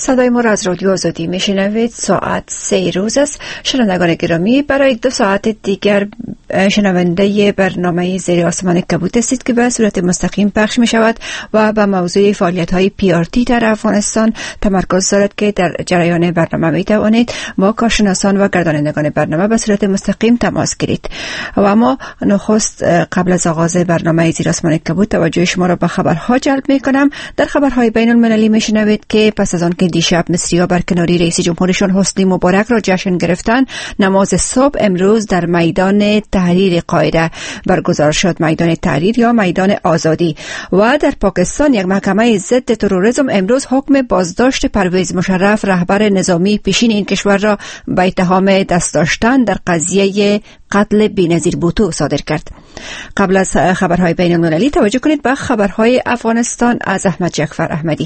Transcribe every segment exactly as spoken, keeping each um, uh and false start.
صدای ما را از رادیو آزادی میشنوید. ساعت سه روز است. شنوندگان گرامی، برای دو ساعت دیگر شنونده برنامه زیر آسمان کبوت هستید که به صورت مستقیم پخش می شود و به موضوع فعالیت های پی آر تی در افغانستان تمرکز دارد که در جریان برنامه می توانید با کارشناسان و گردانندگان برنامه به صورت مستقیم تماس گیرید. و اما نخست قبل از آغاز برنامه زیر آسمان کبوت توجه شما را به خبرها جلب می کنم. در خبرهای بین المللی می شنوید که پس از آن که دیشب مصری‌ها برکناری رئیس جمهورشان حسنی مبارک را جشن گرفتند، نماز صبح امروز در میدان تحریر قاهره برگزار شد، میدان تحریر یا میدان آزادی. و در پاکستان یک محکمه ضد تروریسم امروز حکم بازداشت پرویز مشرف رهبر نظامی پیشین این کشور را به اتهام دست داشتن در قضیه قتل بی‌نظیر بوتو صادر کرد. قبل از خبرهای بین المللی توجه کنید به خبرهای افغانستان از احمد جعفر احمدی.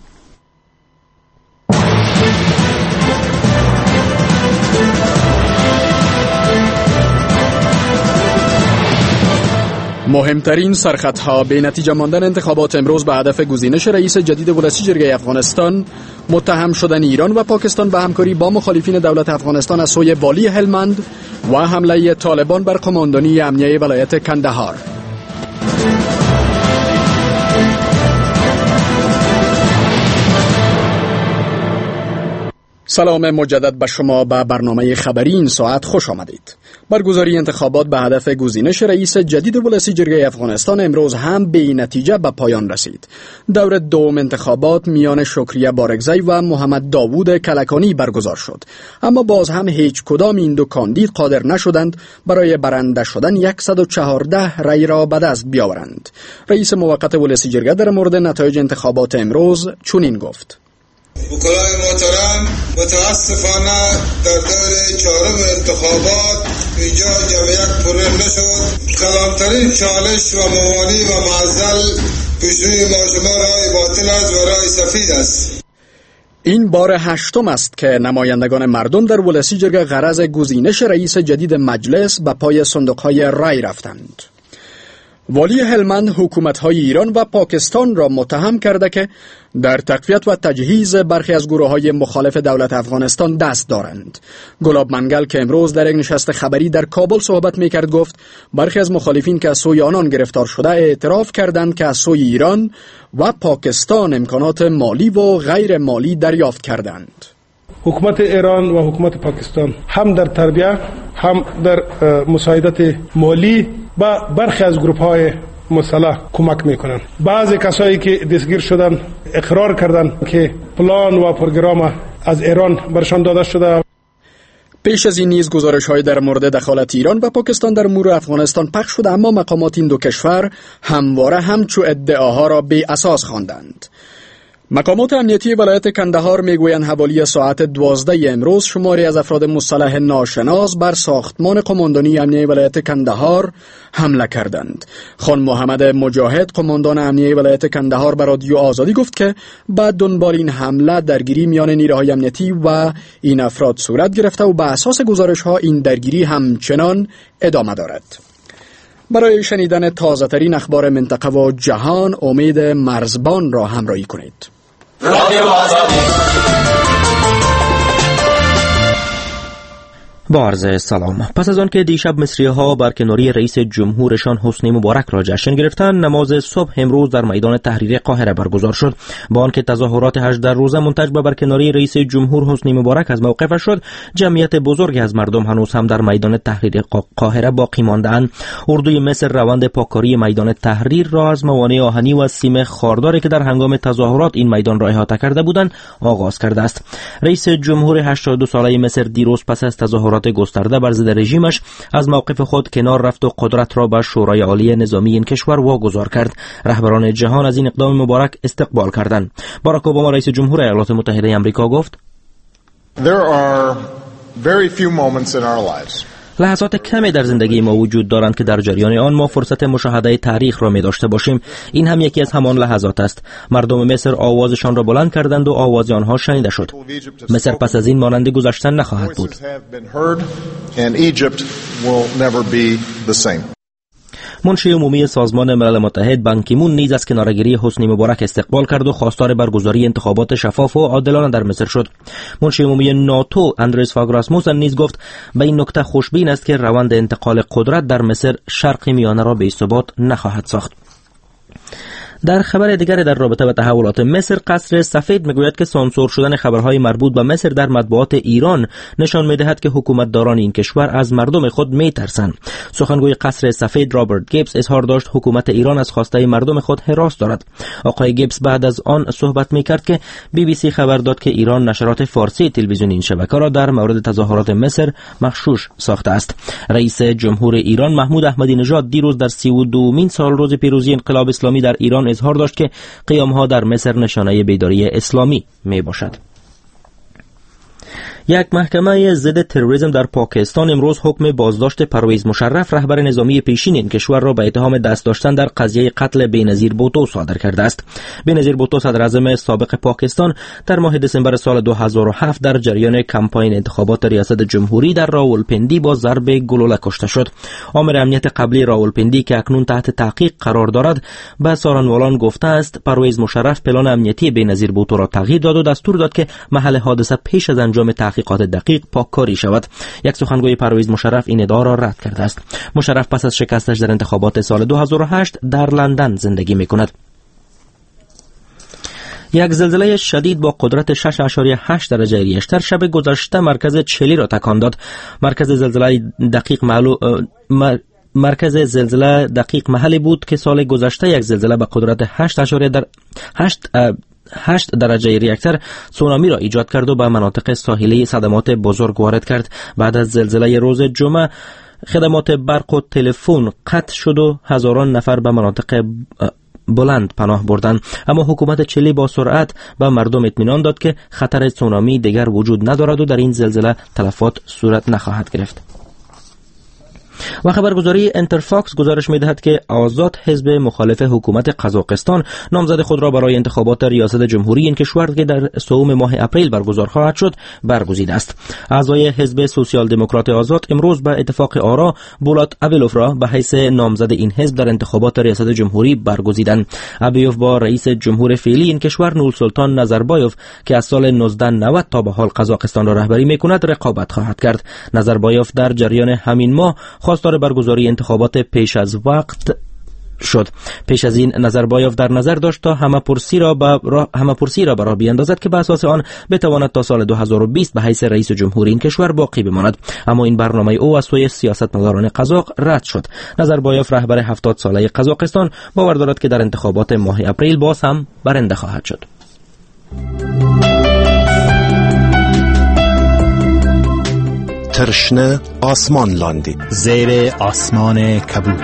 مهمترین سرخطها به نتیجه ماندن انتخابات امروز به هدف گزینش رئیس جدید ولسی جرگه افغانستان، متهم شدن ایران و پاکستان به همکاری با مخالفین دولت افغانستان از سوی والی هلمند و حمله طالبان بر قماندانی امنیه ولایت کندهار. سلام مجدد به شما. به برنامه خبری این ساعت خوش آمدید. برگزاری انتخابات به هدف گزینش رئیس جدید ولسی جرگه افغانستان امروز هم به نتیجه به پایان رسید. دور دوم انتخابات میان شکریه بارگزی و محمد داوود کلکانی برگزار شد، اما باز هم هیچ کدام این دو کاندید قادر نشدند برای برنده شدن صد و چهارده رای را به دست بیاورند. رئیس موقت ولسی جرگه در مورد نتایج انتخابات امروز چنین گفت: وکلای محترم، متاسفانه در دور چهارم انتخابات اینجا جمعیت پررنگ نشد. کلانترین چالش و موانی و معضل پیش روی ما شما رای باطل است و رای سفید است. این بار هشتم است که نمایندگان مردم در ولسی جرگه غرض گزینش رئیس جدید مجلس به پای صندوق‌های رای رفتند. والی هلمند حکومت‌های ایران و پاکستان را متهم کرده که در تقویت و تجهیز برخی از گروه‌های مخالف دولت افغانستان دست دارند. گلاب منگل که امروز در یک نشست خبری در کابل صحبت می‌کرد گفت برخی از مخالفین که از سوی آنان گرفتار شده اعتراف کردند که از سوی ایران و پاکستان امکانات مالی و غیر مالی دریافت کردند. حکومت ایران و حکومت پاکستان هم در تربیت هم در مساعدت مالی با برخی از گروه‌های مسلح کمک میکنند. بعضی کسایی که دستگیر شدن اقرار کردند که پلان و پروگرام از ایران برشان داده شده. پیش از این نیز گزارش‌های در مورد دخالت ایران و پاکستان در امور افغانستان پخش شده، اما مقامات این دو کشور همواره همچو ادعاها را بی اساس خواندند. مقامات امنیتی ولایت کندهار میگویند حوالی ساعت دوازده امروز شماری از افراد مسلح ناشناس بر ساختمان قماندانی امنیه ولایت کندهار حمله کردند. خان محمد مجاهد قماندان امنیه ولایت کندهار به رادیو آزادی گفت که بعد دنبال این حمله درگیری میان نیروهای امنیتی و این افراد صورت گرفته و به اساس گزارش‌ها این درگیری همچنان ادامه دارد. برای شنیدن تازه‌ترین اخبار منطقه و جهان امید مرزبان را همراهی کنید. رادیو آزادی. با عرض سلام. پس از آن که دیشب مصری‌ها برکناری رئیس جمهورشان حسنی مبارک را جشن گرفتند، نماز صبح امروز در میدان تحریر قاهره برگزار شد. با آنکه تظاهرات هجده روزه منتج به برکناری رئیس جمهور حسنی مبارک از موقف شد، جمعیت بزرگی از مردم هنوز هم در میدان تحریر قاهره باقی مانده‌اند. اردوی مصر روند پاککاری میدان تحریر را از موانع آهنی و سیم خارداری که در هنگام تظاهرات این میدان را احاطه کرده بودند آغاز کرده است. رئیس جمهور هشتاد و دو ساله مصر دیروز پس از تظاهرات گسترده بر ضد رژیمش از موقف خود کنار رفت و قدرت را به شورای عالی نظامی این کشور واگذار کرد. رهبران جهان از این اقدام مبارک استقبال کردند. باراک اوباما رئیس جمهور ایالات متحده آمریکا گفت: There are very few moments in our lives لحظات کمی در زندگی ما وجود دارند که در جریان آن ما فرصت مشاهده تاریخ را می داشته باشیم. این هم یکی از همان لحظات است. مردم مصر آوازشان را بلند کردند و آواز آنها شنیده شد. مصر پس از این مانند گذشتن نخواهد بود. منشی عمومی سازمان ملل متحد بان کی مون نیز از کناره‌گیری حسنی مبارک استقبال کرد و خواستار برگزاری انتخابات شفاف و عادلانه در مصر شد. منشی عمومی ناتو اندریس فاگ راسموسن نیز گفت به این نکته خوشبین است که روند انتقال قدرت در مصر شرق میانه را به ثبات نخواهد ساخت. در خبر دیگر در رابطه با تحولات مصر، قصر سفید میگوید که سانسور شدن خبرهای مربوط به مصر در مطبوعات ایران نشان میدهد که حکومتداران این کشور از مردم خود میترسند. سخنگوی قصر سفید رابرت گیبز اظهار داشت حکومت ایران از خواسته مردم خود هراس دارد. آقای گیبز بعد از آن صحبت میکرد که بی بی سی خبر داد که ایران نشرات فارسی تلویزیون این شبکه را در مورد تظاهرات مصر مغشوش ساخته است. رئیس جمهور ایران محمود احمدی نژاد دیروز در سی و دومین سالروز پیروزی انقلاب اسلامی در ایران اظهار داشت که قیام‌ها در مصر نشانه بیداری اسلامی می باشد. یک محکمه ضد تروریسم در پاکستان امروز حکم بازداشت پرویز مشرف رهبر نظامی پیشین این کشور را به اتهام دست داشتن در قضیه قتل بینظیر بوتو صادر کرده است. بینظیر بوتو صدر اعظم سابق پاکستان در ماه دسامبر سال دو هزار و هفت در جریان کمپاین انتخابات ریاست جمهوری در راولپندی با ضرب گلوله کشته شد. آمر امنیت قبلی راولپندی که اکنون تحت تحقیق قرار دارد به سارنوالان گفته است پرویز مشرف پلان امنیتی بینظیر بوتو را تغییر داد و دستور داد که محل حادثه پیش از انجام تحقیقات دقیق پاککاری شود. یک سخنگوی پرویز مشرف این ادعا را رد کرده است. مشرف پس از شکستش در انتخابات سال دو هزار و هشت در لندن زندگی می‌کند. یک زلزله شدید با قدرت شش اشاریه هشت درجه ریشتر شب گذشته مرکز چلی را تکان داد. مرکز زلزله دقیق معلوم مرکز زلزله دقیق محلی بود که سال گذشته یک زلزله با قدرت هشت اشاریه در هشت هشت درجه ریکتر سونامی را ایجاد کرد و به مناطق ساحلی صدمات بزرگ وارد کرد. بعد از زلزله روز جمعه خدمات برق و تلفن قطع شد و هزاران نفر به مناطق بلند پناه بردند. اما حکومت چلی با سرعت به مردم اطمینان داد که خطر سونامی دیگر وجود ندارد و در این زلزله تلفات صورت نخواهد گرفت. و خبرگزاری انترفاکس گزارش می‌دهد که آزاد حزب مخالف حکومت قزاقستان نامزد خود را برای انتخابات ریاست جمهوری این کشور که در سوم ماه اپریل برگزار خواهد شد برگزیده است. اعضای حزب سوسیال دموکرات آزاد امروز به اتفاق آرا بولات ابیلوف را به حیث نامزد این حزب در انتخابات ریاست جمهوری برگزیدند. ابیلوف با رئیس جمهور فعلی این کشور نورسلطان نظربایوف که از سال نوزده نود تا به حال قزاقستان را رهبری می‌کند رقابت خواهد کرد. نظربایوف در جریان همین ماه خواستار برگزاری انتخابات پیش از وقت شد. پیش از این نظربایوف در نظر داشت تا همه پرسی را به راه همه پرسی را برای بیاندازد که به اساس آن بتواند تا سال دو هزار و بیست به حیث رئیس جمهوری این کشور باقی بماند. اما این برنامه او از سوی سیاستمداران قزاق رد شد. نظربایوف رهبر هفتاد ساله قزاقستان باور دارد که در انتخابات ماه اپریل باز هم برنده خواهد شد. ترشنه آسمان لاندی زیر آسمان کبود.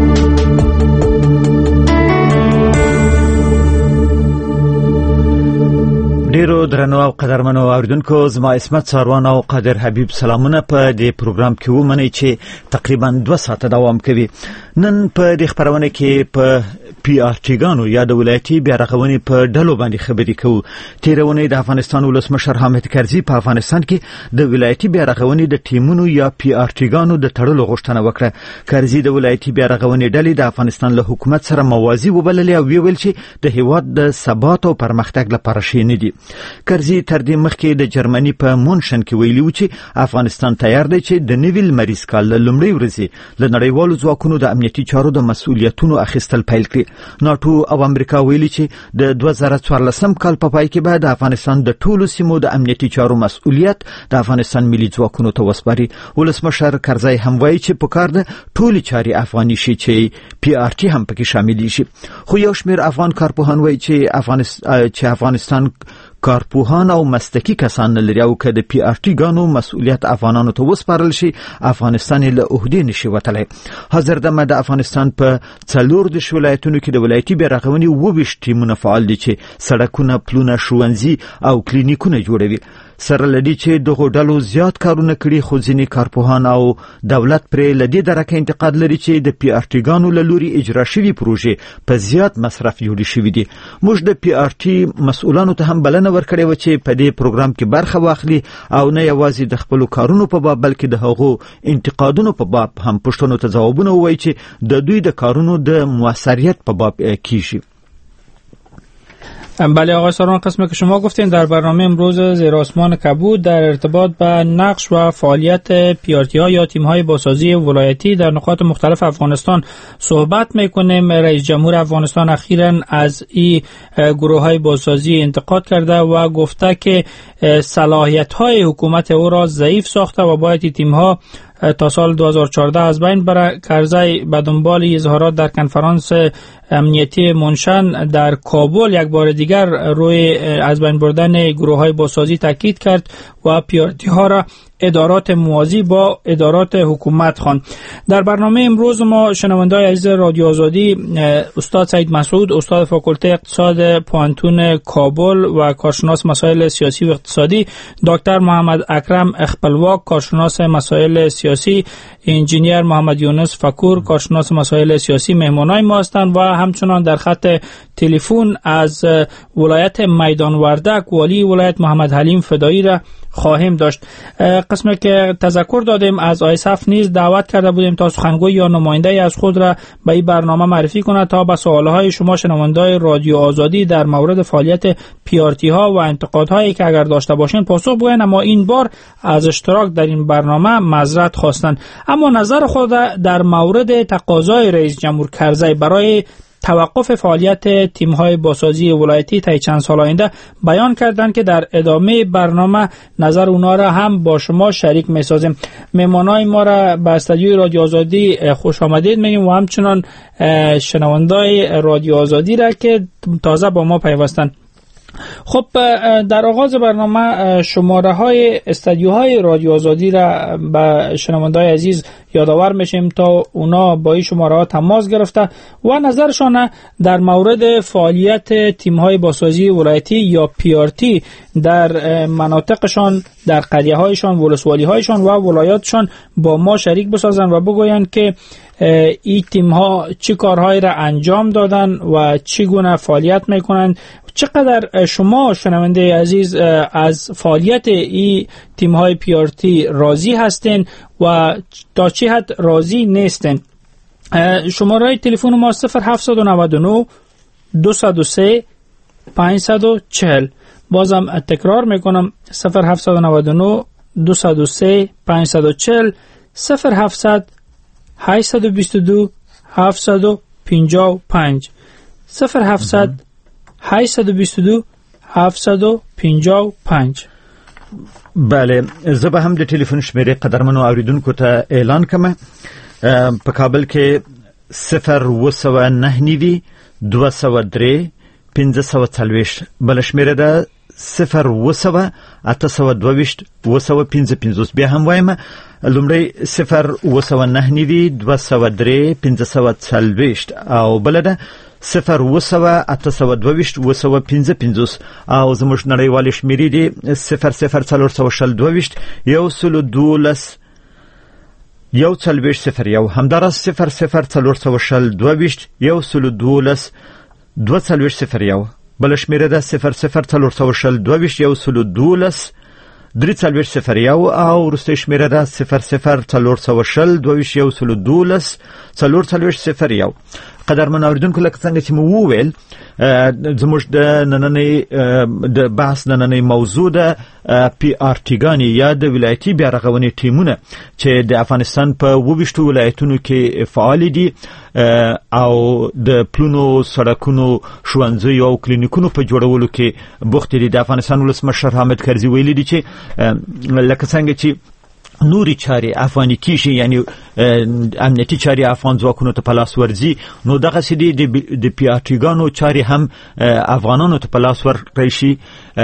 ډیرو درنو او قدرمنو اوریدونکو زما اسمت ساروان او قادر حبیب سلامونه په دې پروګرام کې ومنئ چې تقریبا دوه ساعته دوام کوي. نن په دې خبرونه کې په پی آر ټیګانو یا د ولایتي بیارغونې په ډلو باندې خبرې کوو. تیرونه د افغانستان ولسمشر حامد کرزي په افغانستان کې د ولایتي بیارغونې د ټیمونو یا پی آر ټیګانو د تړلو غوښتنه وکړه. کرزي د ولایتي بیارغونې ډلې د افغانستان له حکومت سره موازي وبللې او ویل چې د هیواد د ثبات او پرمختګ لپاره شي نه دي. کرزي تر دې مخکې د جرمني په مونشن کې ویلي و چې افغانستان تیار دی چې د نوي لمریز کال له لومړۍ ورځې له نړیوالو ځواکونو د امنیتي چارو د مسؤلیتونو اخیستل پیل کړي. ناټو او امریکا ویلي چې د دوه زره څوارلسم کال په پای کې به د افغانستان د ټولو سیمو د امنیتي چارو مسؤلیت د افغانستان ملي ځواکونو ته وسپاري. ولسمشر کرزي هم وایي چې په کار ده ټولې چارې افغاني شي چې پی آر ټي هم پکې شامل شي. خو یو شمېر افغان کارپوهان وایي چې افغانستان چې افغانستان کارپوهان او مسلکي کسان لري او که د پی آر ټي ګانو مسؤلیت افغانانو ته وسپارل شي افغانستان له عهدې نشي وتلی. حاضر دمه د افغانستان په څلور د ولایتونو کې د ولایتي بیارغونې اووه ویشت ټیمونه فعال دي چې سړکونه، پلونه، ښوونځي او کلینیکونه جوړوي. سره لدی چې دغه ډلو زیات کارونه کړي، خو ځینې کارپوهان او دولت پرې لدی درکه انتقاد لري چې د پی آر ټي ګانو له لوري اجرا شوي پروژې په زیات مصرف جوړې شوي دي. موږ د پی آر ټي مسؤلانو ته هم بلنه ورکړې و چې په دې پروګرام کې برخه واخلي او نه یوازې د خپل کارونو په باب بلکې د هغو انتقادونو په باب هم پوښتنو ته ځوابونه ووایي چې د دوی د کارونو د موثریت په باب کیږي. بله آقای ساران، قسمی که شما گفتین در برنامه امروز زیر آسمان کبود در ارتباط به نقش و فعالیت پیارتی ها یا تیم های بازسازی ولایتی در نقاط مختلف افغانستان صحبت میکنیم. رئیس جمهور افغانستان اخیراً از این گروه های بازسازی انتقاد کرده و گفته که صلاحیت های حکومت او را ضعیف ساخته و باید این تیم ها تا سال دو هزار و چهارده از بین بره. کرزی به دنبال اظهارات در کنفرانس امنیتی منشن در کابل یک بار دیگر روی از بین بردن گروه های بازسازی تاکید کرد و پیارتی ها را ادارات موازی با ادارات حکومت خواند. در برنامه امروز ما شنونده‌های عزیز رادیو آزادی استاد سعید مسعود، استاد فاکولته اقتصاد پوهنتون کابل و کارشناس مسائل سیاسی و اقتصادی، دکتر محمد اکرم اخپلواک، کارشناس مسائل سیاسی، انجینیر محمد یونس فکور، کارشناس مسائل سیاسی مهمانای ما هستند و همچنان در خط تلفن از ولایت میدان وردک والی ولایت محمد حلیم فدایی را خواهیم داشت. قسمی که تذکر دادیم از آیسف نیز دعوت کرده بودیم تا سخنگوی یا نماینده از خود را به این برنامه معرفی کند تا به سوالهای شما شنونده‌های رادیو آزادی در مورد فعالیت پیارتی ها و انتقادهایی که اگر داشته باشین پاسخ بگویند. اما این بار از اشتراک در این برنامه معذرت خواستند. اما نظر خود در مورد تقاضای رئیس جمهور کرزی برای توقف فعالیت تیم‌های بازسازی ولایتی تا چند سال آینده بیان کردند که در ادامه برنامه نظر اونا را هم با شما شریک می‌سازیم. مهمانای ما را به استودیوی رادیو آزادی خوش آمدید میگیم و همچنان شنوندای رادیو آزادی را که تازه با ما پیوستند. خب در آغاز برنامه شماره های استودیوهای رادیو آزادی را به شنونده‌های عزیز یادآور میشیم تا اونا با این شماره ها تماس گرفته و نظرشان در مورد فعالیت تیم های بازسازی ولایتی یا پی آر تی در مناطقشان، در قریه هایشان، ولسوالی هایشان و ولایاتشان با ما شریک بسازند و بگویند که این تیم ها چی کارهایی را انجام دادن و چی گونه فعالیت میکنند. چقدر شما شنونده عزیز از فعالیت این تیم های پی آر تی راضی هستین و تا چه حد راضی نیستین؟ شماره تلفن ما صفر هفت نه نه دو صفر سه پنج چهار صفر. بازم تکرار میکنم صفر هفت نه نه دو صفر سه پنج چهار صفر، صفر هفت هشت دو دو هفت پنج پنج، صفر هفت هشت دو دو هفت پنج پنج. بله، زه به هم د ټلیفون شمیرې قدرمنو اوریدونکو ته اعلان کوم. په کابل کې صفر و سوه نه نوي دوه سوه درې پنځه سوه څلوېښت، بله شمیره ده صفر و سوه اته سوه دوه ویشت اوه سوه پنځه پنځوس. بیا هم وایم، لومړی صفر و سوه نه نوي دوه سوه درې پنځه سوه څلوېښت او بله ده صفر و سوه اته سوه دوه ویشت اوه سوه پنځه پنځوس او زموږ نړیوالې شمیرې دي صفر صفر څلور سوه شل دوه ویشت یو سلو دولس یو څلوېښت صفر یو، همداراز صفر صفر څلور سوه شل دوه ویشت یو سلو دولس دوه څلوېښت صفر یو، بله شمیره ده صفر صفر څلور سوه شل دوه ویشت یو سلو دولس درې څلوېښت صفر یو او وروستۍ شمیره ده صفر صفر څلور سوه شل دوه ویشت یو سلو دولس څلور څلوېښت صفر یو. قدرمن اوریدونکو، لکه څنګه چې مو وویل، زموږ د نننۍ د بحث نننۍ موضوع ده پی آر ټي ګانې یا د ولایتي بیا رغونې ټیمونه چې د افغانستان په اووه ویشتو ولایتونو کې فعال دي او د پلونو، سړکونو، ښوونځیو او کلینیکونو په جوړولو کې بوخت دي. د افغانستان ولسمشر حامد کرزي ویلي دي چې لکه څنګه چې نوري چاري افغاني کیږي یعنی امنیتي چاري افغان ځواکونو ته پلاس ورځي نو دغه سدي د پیاټیګانو چاري هم افغانانو ته پلاس ورکړي شي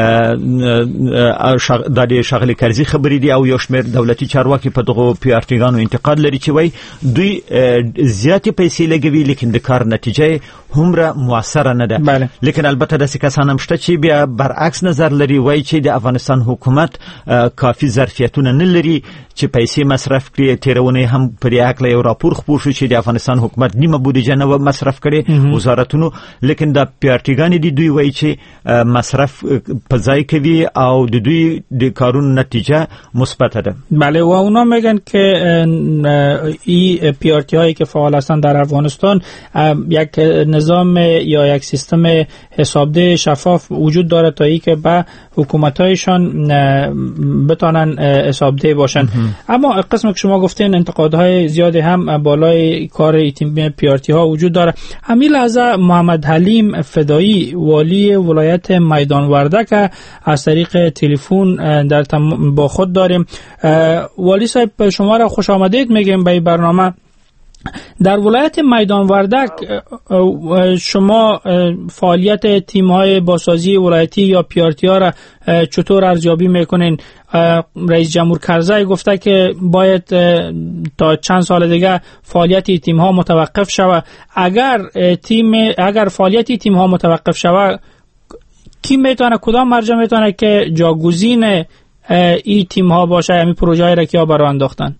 د شغلي کرزي خبرې دي او یو شمېر دولتي چارواکي په دغه پیاټیګانو انتقاد لري چې وای دوی زیاتې پیسې لګوي لیکن د کار نتیجه همره موثره نه ده. لیکن البته د کسان هم شته چې بیا برعکس نظر لري وای چې د افغانستان حکومت کافي ظرفیتونه نه لري چې پیسې مصرف کړي. تیرونه هم پر یاکله یو راپور خپور شو چې د افغانستان حکومت نیمه بودیجه نه مصرف کړي وزارتونو، لیکن د پیارټیګان دي دوی وایي چې مصرف په ځای کوي او د دوی د کارونو نتیجه مثبت ده. بله و اونا میگن که این پیارتی هایی که فعال هستند در افغانستان یک نظام یا یک سیستم حسابده شفاف وجود داره تا ای که به حکومت هایشان بتانن حسابده باشن. اما قسم که شما گفتین انتقادهای زیادی هم بالای کار تیم پیارتی ها وجود داره. همین لحظه محمد حلیم فدایی والی ولایت میدان وردک از طریق تلفن در با خود داریم. والی صاحب شما را خوش آمدید میگیم به برنامه. در ولایت میدان وردک شما فعالیت تیم‌های بازسازی ولایتی یا پیارتی ها را چطور ارزیابی میکنین؟ رئیس جمهور کرزی گفته که باید تا چند سال دیگه فعالیت تیم‌ها متوقف شود. اگر تیم اگر فعالیت تیم‌ها متوقف شود کی میتونه، کدام مرجع میتونه که جاگزین این تیم‌ها باشه؟ همین پروژه‌ای را که ها برای انداختن.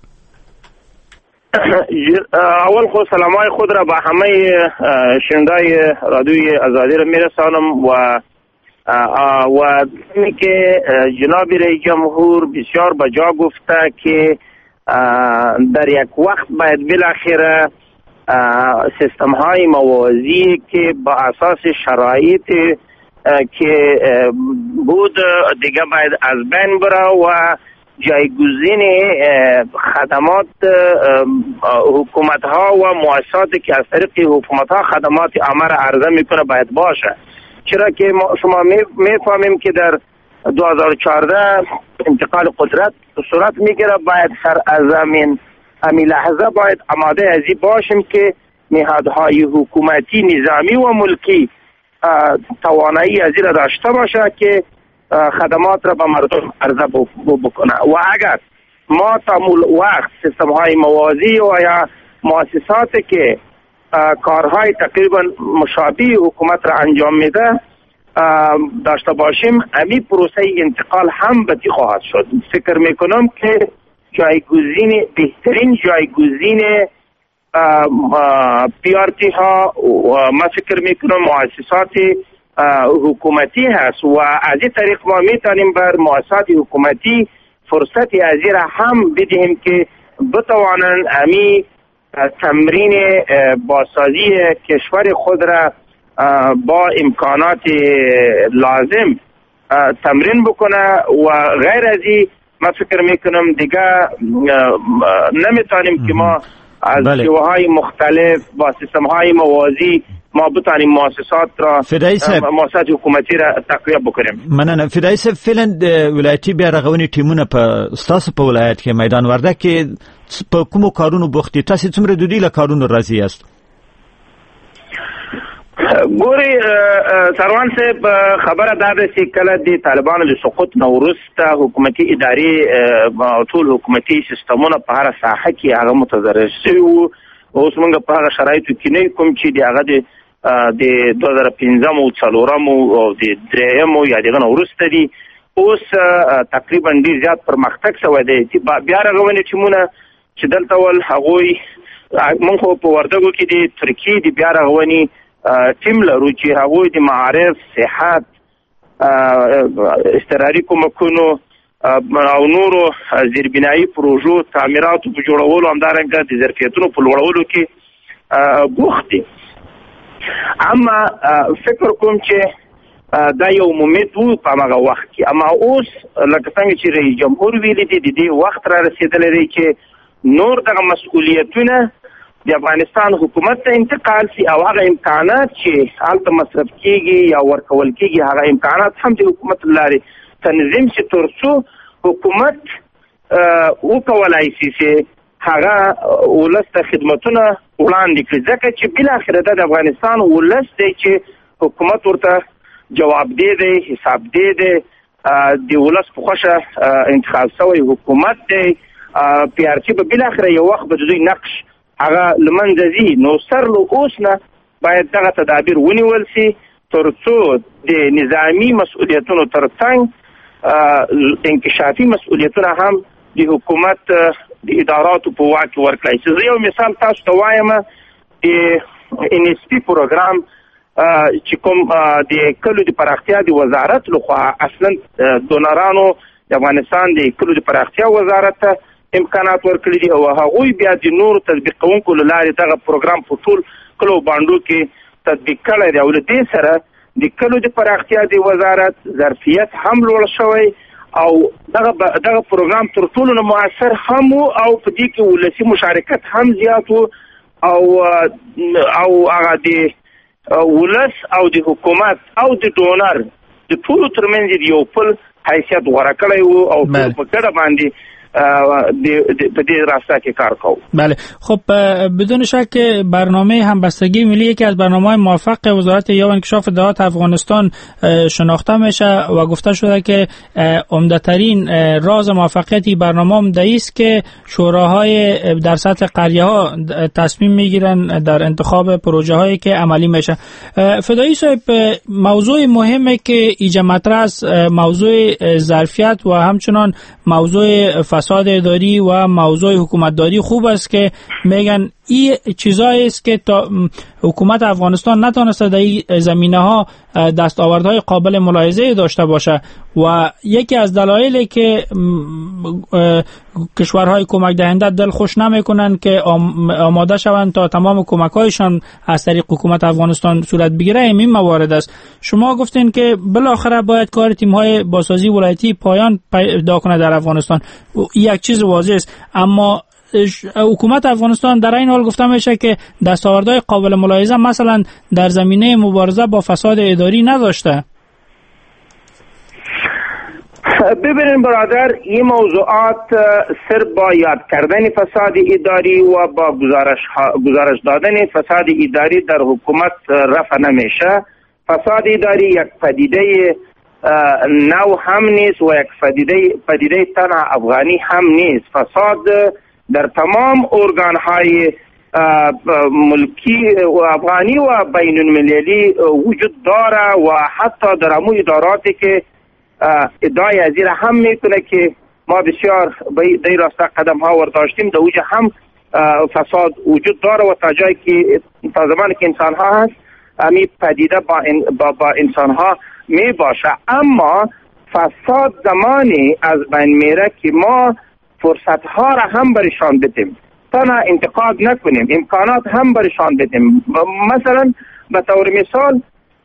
اول خود سلامای خود را به همه شنوندای رادیوی آزادی را میرسانم و و که جناب رئیس جمهور بسیار بجا گفته که در یک وقت باید بالاخره سیستم های موازی که با اساس شرایط که بود دیگه باید از بین بره و جایگزین خدمات حکومت ها و مؤسساتی که از طریق حکومت ها خدمات عامه را عرضه میکنه باید باشه. چرا که شما میفهمیم که در دو هزار و چهارده انتقال قدرت صورت میگیره، باید سر از زمین همین لحظه باید آماده ازی باشیم که نهادهای حکومتی نظامی و ملکی توانایی ازی را داشته باشه که خدمات را به مردم عرضه بکنه. و اگر ما تا وقت سیستم های موازی و یا مؤسساتی که کارهای تقریبا مشابه حکومت را انجام میده داشته باشیم، امی پروسه انتقال هم بدی خواهد شد. فکر میکنم که جایگزین بهترین جایگزین پیارتی ها و ما فکر میکنم مؤسسات حکومتی هست و از این طریق ما میتونیم بر مؤسسات حکومتی فرصتی ازی را هم بدهیم که بتوانند امی تمرین بازسازی کشور خود را با امکانات لازم تمرین بکنه و غیر از این ما فکر میکنم دیگه نمیتونیم که ما از شیوه‌های مختلف با سیستم‌های موازی ما بتانیم مؤسسات را مؤسسات حکومتی را تقویه بکنیم. مننه. فدای صاحب فعلا ولایتي بیا رغونی ټیمونه په ستاسو په ولایت کې میدان وردک کې په کومو کارونو بوختي؟ تاسو څومره د دې له کارونو راضي یاست؟ ګوري سروان صاحب خبره دا ده چې کله د طالبانو د سقوط نه وروسته حکومتي ادارې ټول حکومتي سیستمونه په هر ساحه کې هغه متضرر شوي وو. اوس موږ په هغه شرایطو کې نه کوم چې د هغه د د دوه زره پنځم او څلورم او د درېیم یا دغه نه وروسته دي. اوس تقریبا ډېر زیات پرمختګ شوی دی. بیا رغونې ټیمونه چې دلته ول هغوی موږ خو په وردګو کې د ترکیې د بیا رغونې ټیم لرو چې هغوی د معارف، صحت، اضطراري کومکونو او نورو زیربنایي پروژو تعمیراتو په جوړولو همدارنګه د ظرفیتونو په لوړولو کې بوخت دي. اما فکر کوم چې دا یو مومنت وو په هغه وخت کې، اما اوس لکه څنګه چې رئیس جمهور ویلي دي د دې وخت را رسېدلی دی چې نور دغه مسؤلیتونه د افغانستان حکومت ته انتقال شي او هغه امکانات چې هلته مصرف کیږي یا ورکول کیږي هغه امکانات هم د حکومت لارې تنظیم شي تر څو حکومت او کولای شي چې هغه ولس ته خدمتونه وړاندې کړي، ځکه چې بل اخر د افغانستان ولس دی چې حکومت ورته جواب دی دی حساب دی دی د ولس په خوښه انتخاب شوی حکومت دی. پی آر ټي به بل اخر یو وخت به د دوی نقش هغه لمنځه ځي. نو سر له اوس نه باید دغه تدابیر ونیول شي ترڅو د نظامی مسؤلیتونو ترڅنګ انکشافي مسؤلیتونه هم د حکومت د اداراتو په واک کې ورکړای شي. زه یو مثال تاسو ته وایم، د ان اس پی پروګرام چې کوم د کلو د پراختیا د وزارت لخوا اصلا دونرانو د افغانستان د کلو د پراختیا وزارت ته امکانات ورکړي دي او هغوی بیا د نور تطبیق کوونکو له لارې دغه پروګرام په ټول کلو باندو کې تطبیق کړی دی او له دې سره د کلو د پراختیا د وزارت ظرفیت هم لوړ شوی او دغه دغه پروګرام تر ټولو نه مؤثر هم او په دې کې ولسی مشارکت هم زیات او او هغه د ولس او د حکومت او د ډونر د ټولو ترمنځ یو پل حیثیت غوړه کړی وو او په ګډه باندې په دې راسته کې کار کوو. بله، خب بدون شک برنامه همبستگی ملی یکی از برنامه‌های موفق وزارت یا انکشاف اطلاعات افغانستان شناخته میشه و گفته شده که عمده‌ترین راز موفقیت این برنامه هم است که شوراهای در سطح قریه ها تصمیم میگیرن در انتخاب پروژه هایی که عملی میشه. فدایی صاحب، موضوع مهمه که ایجا مطرح است موضوع ظرفیت و همچنان موضوع فساد اداری و موضوع حکومتداری. خوب است که میگن این چیزایی است که تا حکومت افغانستان نتونسته در این زمینه ها دستاوردهای قابل ملاحظه داشته باشه و یکی از دلایلی که کشورهای کمک دهنده دل خوش نمیکنن که آماده شوند تا تمام کمک‌هایشان از طریق حکومت افغانستان صورت بگیره این موارد است. شما گفتین که بالاخره باید کار تیم‌های بازسازی ولایتی پایان پیدا کنه در افغانستان. یک چیز واضح است، اما حکومت افغانستان در این حال گفته میشه که دستاوردهای قابل ملاحظه مثلا در زمینه مبارزه با فساد اداری نداشته. ببینید برادر، این موضوعات صرف با یاد کردن فساد اداری و با گزارش گزارش دادن فساد اداری در حکومت رفع نمیشه. فساد اداری یک پدیده نو هم نیست و یک پدیده پدیده تنها افغانی هم نیست. فساد در تمام ارگان‌های ملکی و افغانی و بین المللی وجود داره و حتی در همون اداراتی که ادعای ازی را هم میکنه که ما بسیار در راسته قدم ها ورداشتیم، در اوجه هم فساد وجود داره و تا جایی که تا زمانی که انسان ها هست همی پدیده با, با, با انسان ها می باشه. اما فساد زمانی از بین میره که ما فرصت ها را هم برشان بدیم، تنها انتقاد نکنیم، امکانات هم برشان بدیم. مثلا به طور مثال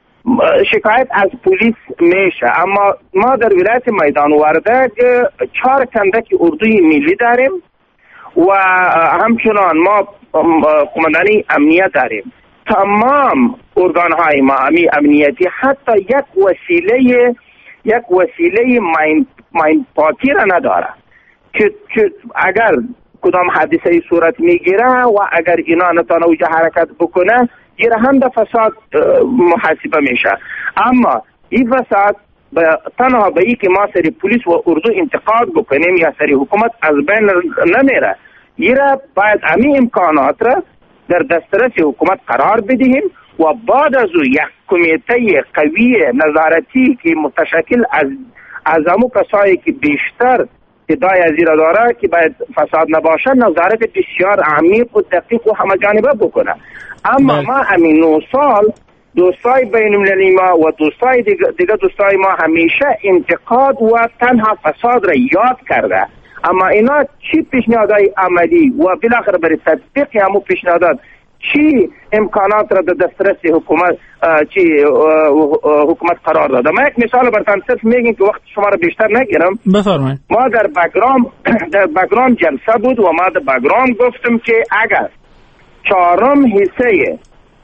شکایت از پلیس میشه، اما ما در ولایت میدان وردک چهار کندک اردوی ملی داریم و همچنان ما قماندانی امنیت داریم. تمام ارگان های ما امنیتی حتی یک وسیله یک وسیله ماین ماین پاکی را نداره که اگر کدام حادثه صورت میگیره و اگر اینا نتونه اوجه حرکت بکنه گیره هم در فساد محاسبه میشه. اما این فساد تنها به ای که ما سری پلیس و اردو انتقاد بکنیم یا سری حکومت از بین نمیره. گیره باید امی امکانات را در دسترس حکومت قرار بدهیم و بعد از او یک کمیته قوی نظارتی که متشکل از از همون کسایی که بیشتر ادعای از را داره که باید فساد نباشه نظارت بسیار عمیق و دقیق و همه جانبه بکنه. اما ما همین نو سال دوستای بین المللی ما و دوستای دیگه, دیگه دوستای ما همیشه انتقاد و تنها فساد را یاد کرده، اما اینا چی پیشنهادهای عملی و بالاخره برای تطبیق همون پیشنهادات چی امکانات را در دسترس حکومت چی حکومت قرار داده. ما یک مثال براتون صرف میگم که وقت شما را بیشتر نگیرم. بفرمایید. ما در بگرام در بگرام جلسه بود و ما در بگرام گفتم که اگر چهارم حصه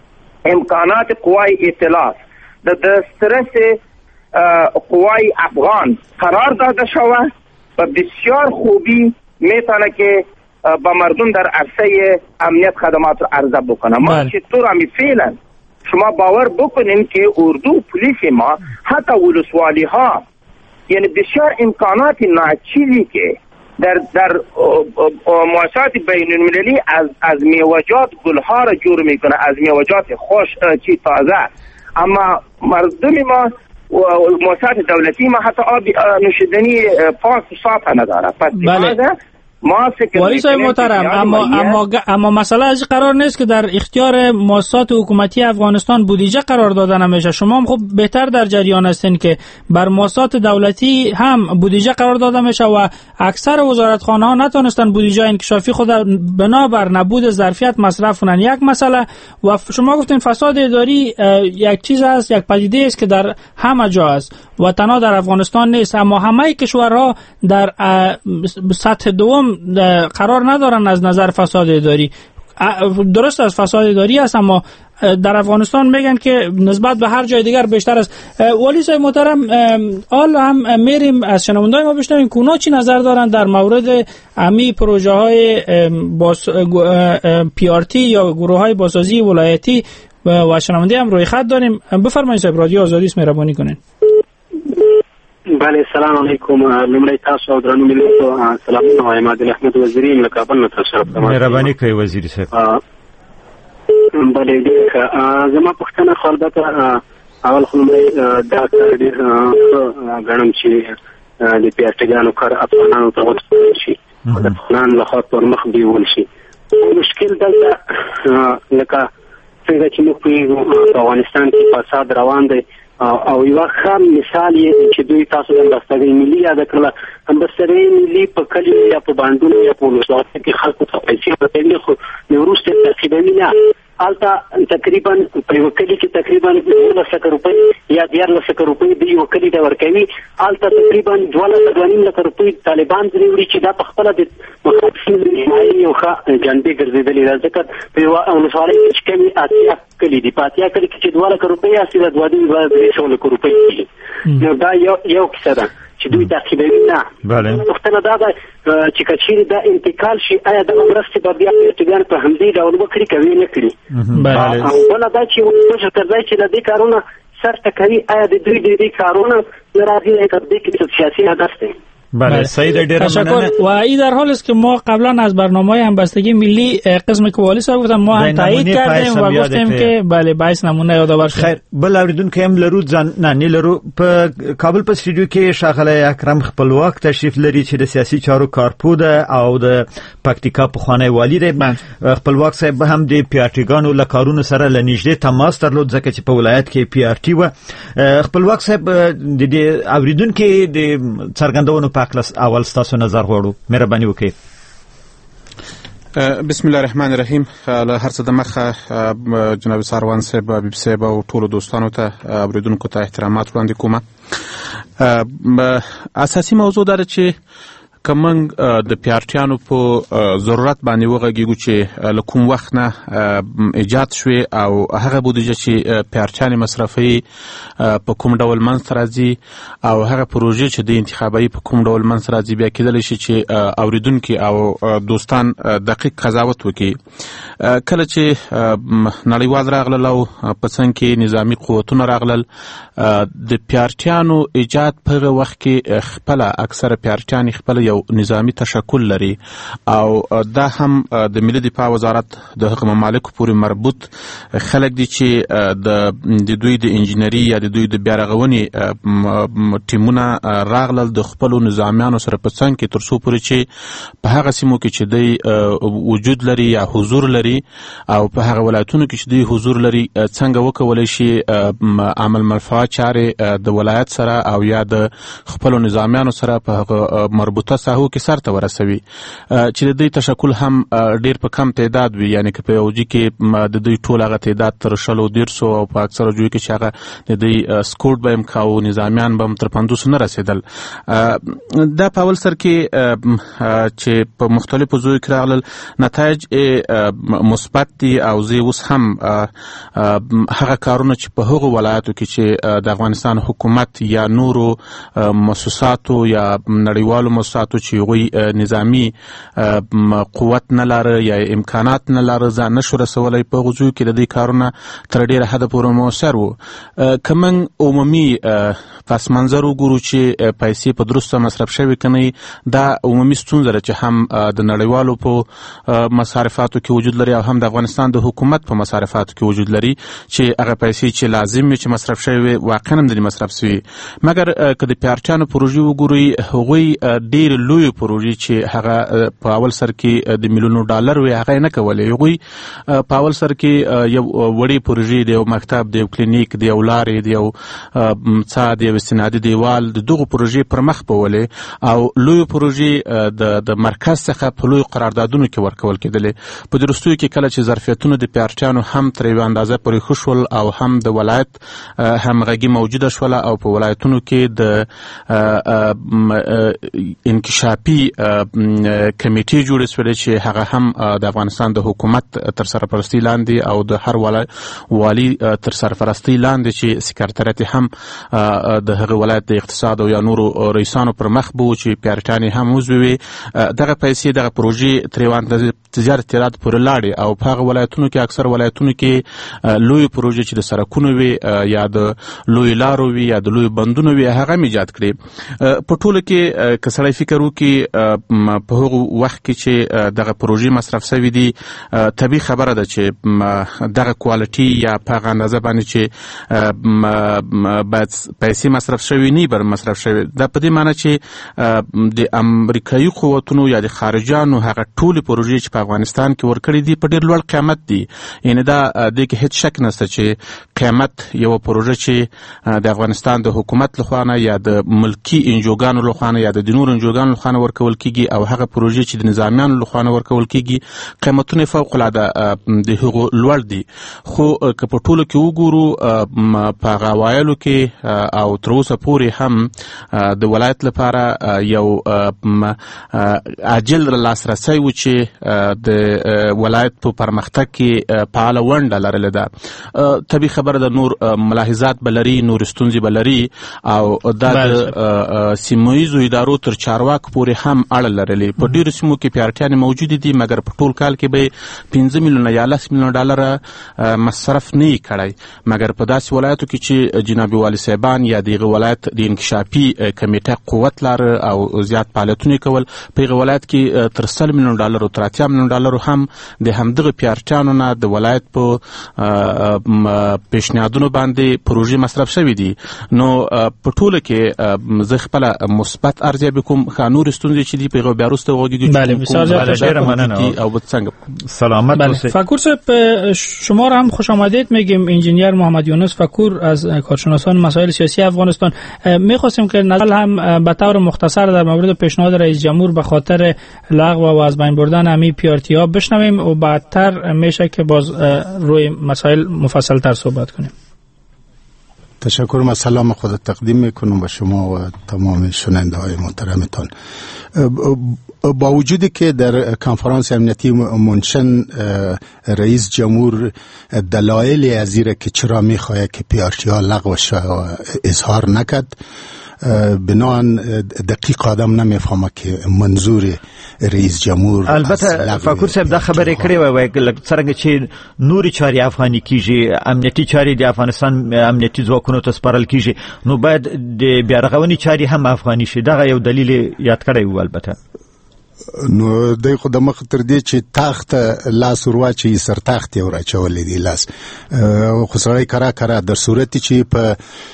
امکانات قوای اطلاعات در دسترس قوای افغان قرار داده شود و بسیار خوبی میتونه که با مردم در عرصه امنیت خدمات رو عرضه بکنه. ما چطور همی فعلا شما باور بکنین که اردو پلیس ما حتی ولسوالی ها یعنی بسیار امکانات ناچیزی که در در مؤسسات بین المللی از از میوجات گلها را جور میکنه، از میوجات خوش چی تازه، اما مردم ما و مؤسسات دولتی ما حتی آب نوشیدنی پاک و صاف نداره. پس بله. والی صاحب محترم، اما اما اما مسئله از قرار نیست که در اختیار مؤسسات حکومتی افغانستان بودجه قرار داده نمیشه. شما هم خب بهتر در جریان هستین که بر مؤسسات دولتی هم بودجه قرار داده میشه و اکثر وزارتخانه ها نتونستن بودجه انکشافی خود بنابر نبود ظرفیت مصرف کنن. یک مسئله. و شما گفتین فساد اداری یک چیز است، یک پدیده است که در همه جا است و تنها در افغانستان نیست، اما همه کشورها در سطح دوم قرار ندارن از نظر فساد اداری. درست است فساد اداری است، اما در افغانستان میگن که نسبت به هر جای دیگر بیشتر است. والی صاحب محترم، حال هم میریم از شنوندای ما بشنویم که اونا چی نظر دارن در مورد امی پروژه های باس... پی آر تی یا گروه های بازسازی ولایتی و شنونده هم روی خط داریم. بفرمایید صاحب، رادیو آزادی است، مهربانی کنین. بله، سلام علیکم. لمړی تاسو او درنو ملتو سلامونه وایم. عادل احمد وزیری له کابل نه تشرف کوم. مهرباني کوي وزیری صاحب. بله ډیر زما پښتنه خالبته اول خو دا ډیر غنم چې د پیاټګانو کار افغانانو ته وڅ شي د افغان له خاطر پر مخ دی ول شي. مشکل دلته لکه څنګه چې موږ په افغانستان کې فساد روان دی او یو خام مثال یې چې دوی تاسو د بستګۍ ملي یاد کړل. بستګۍ ملي په کلی یا په باندونو یا په ولسوالۍ کې خلکو ته پیسې ورکوي، خو وروسته تقریبا نه الته تقریبا په یو کلی کې تقریبا دولس لک روپۍ یا دیارلس لک روپۍ د یو کلی ته ورکوي. الته تقریبا دولس دوه لک روپۍ طالبان ځنې وړي چې دا په خپله د مخالفین یو ښه جنبې ګرځېدلې ده. ځکه په یوه ولسوالۍ کې چې کمې اتیا کلي دي، په اتیا کلي کې چې دوه لکه روپۍ هستي د دوه دوه درې سوه لکه روپۍ کېږي. نو دا یو یو کیسه ده چې دوی تعقیبوي. نه پوښتنه دا ده چې که چیرې دا انتقال شي، آیا دغه مرستې به بیا پیرټګان په همدې ډول وکړي که ویې نه کړي؟ او بله دا چې مشر تر ځای چې د دې کارونه سر ټکوي، آیا د دوی د دې کارونه نه راځي که دې کې سیاسي هدف دی؟ بله سعید ډیر ممنون. و این در حال است که ما قبلا از برنامه همبستگی ملی قسم که والی صاحب گفتم ما هم تایید کردیم و گفتیم که بله باعث نمونه یادآور شد. خیر بل اوریدونکو هم لرو ځان نه نه لرو په کابل په سټوډیو کې ښاغلی اکرم خپلواک تشریف لري چې د سیاسي چارو کارپود او د پکتیکا پخوانی والی دی. خپلواک صاحب هم د پی آر ټي ګانو له کارونو سره له نږدې تماس درلود ځکه چې په ولایت کې پی آر ټي و. خپلواک صاحب د دې اوریدونکو د څرګندونو پاکلس اول ستاسو نظر غواړو، مهرباني وکړئ. بسم الله الرحمن الرحیم. له هر څه د مخه جناب ساروان صاحب، حبیب صاحب او ټولو دوستانو ته اوریدونکو ته احترامات وړاندې کوم. اساسي موضوع دا چې کمنګ د پیارټیانو په ضرورت باندې وغږیږو چې له کوم وخت نه ایجاد شوې او هغه بودیجه چې پیارټیان مصرفوي په کوم ډول منځته راځي او هغه پروژې چې د انتخابي په کوم ډول منځته راځي، بیا کېدلی شي چې اوریدونکي او دوستان دقیق قضاوت وکړي. کله چې نړیوال راغلل او په څنګ کې نظامي قوتونه راغلل، د پیارټیانو ایجاد په هغه وخت کې خپله اکثره پیارټیان خپله یو نظامی تشکل لري او دا هم د ملي دفاع وزارت د هغه ممالکو پورې مربوط خلک دي چې د دوی د انجینری یا د دوی د بیارغونې ټیمونه راغلل د خپلو نظامیانو سره په څنګ کې تر څو پورې چې په هغه سیمو کې چې دوی وجود لري یا حضور لري او په هغه ولایتونو کې چې دوی حضور لري څنګه وکولی شي عمل مرفوع چارې د ولایت سره او یا د خپلو نظامیانو سره په هغه مربوطه ساحو کې سرته ورسوي چې د دوی تشکل هم ډیر په کم تعداد وي. یعنی که په یو جي کې د دوی ټول هغه تعداد تر شلو دیرسو او په اکثره جوی کې چې هغه د دوی سکوټ به هم کاو، نظامیان به هم تر پنځوسو نه رسېدل. دا په اول سر کې چې په مختلفو ځایو کې راغلل نتایج مثبت دي او زه اوس هم هغه کارونه چې په هغو ولایاتو کې چې د افغانستان حکومت یا نورو مؤسساتو یا نړیوالو مؤسساتو مخالفاتو چې هغوی نظامی قوت نه لاره یا امکانات نه لاره ځان نشو رسولی په غزو کې د دې کارونه تر ډېره حده پورې مؤثر وو. که موږ عمومي پس منظر وګورو چې پیسې په درسته مصرف شوي که نه دا عمومي ستونزه ده چې هم د نړیوالو په مصارفاتو کې وجود لري او هم د افغانستان د حکومت په مصارفاتو کې وجود لري چې هغه پیسې چې لازم وي چې مصرف شوي وي واقعا هم د مصرف شوي. مګر که د پیارچیانو پروژې وګورئ هغوی ډېرې لویې پروژې چې هغه په اول سر کې د میلیونو ډالر وي هغه یې نه کولې. هغوی په اول سر کې یو وړې پروژې د یو مکتب، د یو کلینیک، د یو لارې، د یو څا، د یو استنادي دیوال، د دغو پروژې پر مخ بولې او لویو پروژې د مرکز څخه په لویو قراردادونو کې ورکول کېدلې. په وروستیو کې کله چې ظرفیتونه د پیارچیانو هم تر یوې اندازه پورې ښه شول او هم د ولایت همغږي موجوده شوله او په ولایتونو کې د انکشافي کمیټې جوړې شولې چې هغه هم د افغانستان د حکومت تر سرپرستۍ لاندې او د هر والي تر سرپرستۍ لاندې چې سکرتریت هم د هغه ولایت د اقتصاد او یا نورو رئیسانو پر مخ بو چې پیارچیانې هم عضو وي. دغه پیسې دغه پروژې تر یوه اندازې زیات تعداد پورې لاړې او په هغه ولایتونو کې اکثر ولایتونو کې لوی پروژې چې د سړکونو وي یا د لوی لارو وي یا د لوی بندونو وي هغه هم ایجاد کړي. په ټوله کې که سړی فکر وکړي په هغه وخت کې چې دغه پروژې مصرف شوي دي طبیعي خبره ده چې دغه کوالټي یا په هغه اندازه باندې چې باید پیسې مصرف شوي نه بر مصرف شوي. دا په دې معنی چې د امریکایي قوتونو یا د خارجانو هغه ټولې پروژې چې په افغانستان کې ورکړي دي په ډېر لوړ قیمت دي. یعنې دا دې کې هیڅ شک نشته چې قیمت یوه پروژه چې د افغانستان د حکومت لخوا نه یا د ملکي انجوګانو لخوا نه یا د نورو انجوګانو لخوا نه ورکول کېږي او هغه پروژې چې د نظامیانو لخوا نه ورکول کېږي قیمتونه فوق العاده د هغو لوړ دي. خو که په ټولو کې وګورو په هغه اوایلو کې او تر اوسه پورې هم د ولایت لپاره یو عاجل لاسرسی و چې د ولایت په پرمختګ کې فعاله ونډه لرلې ده. طبیعي خبره ده نور ملاحظات به لري، نور ستونزې به لري او دا د سیمه ییزو ادارو تر چارواکو پورې هم اړه لرلې. په ډېرو سیمو کې پیارچیانې موجودې دي مګر په ټول کال کې به پنځه میلیونه یا لس میلیونه ډالره مصرف نه یې کړی. مګر په داسې ولایتو کې چې جناب والي صاحبان یا د هغه ولایت د انکشافي کمیټه قوت لاره او زیات فعالیتونه کول په هغه ولایت کې تر سل میلیون ډالر او تر اتیا میلیون ډالر هم د همدغه پیارچیانو نه د ولایت په پیشنهادونو باندې پروژې مصرف شوي دي. نو په ټوله کې زه خپله مثبت ارزیابي کوم. ښه نورې ستونزې چې دي په هغه بیا وروسته وغږیږو او به څنګه سلامت اوسئ. فکور صاحب شما را هم خوش آمدید میگیم. انجینیر محمد یونس فکور از کارشناسان مسائل سیاسی افغانستان. میخواستیم که نظر هم به طور مختصر در مورد پیشنهاد رئیس جمهور به خاطر لغو و از بین بردن امی پیارتی ها بشنویم و بعدتر میشه که باز روی مسائل مفصل تر صحبت کنیم. تشکر. من سلام خود تقدیم میکنم به شما و تمام شنونده های محترمتان. با وجودی که در کنفرانس امنیتی منشن رئیس جمهور دلایلی از زیره که چرا میخواه که پیارتی ها لغو شه اظهار نکد، بنان دقیق آدم نمیفهمه که منظور رئیس جمهور. البته فکر صاحب دا خبره کړې وای څنګه چې نوري چاري افغاني کیږي، امنیتي چاري د افغانستان امنیتي ځواکونو ته سپارل کیږي، نو باید د بیارغونې چاري هم افغاني شي. دا یو دلیل یاد کړی و. البته نو دای خو د مخ تر دې چې تخت لاس ورواچي سر تخت یې ورچولې دی لاس خو سړی کرا کرا در صورت چې په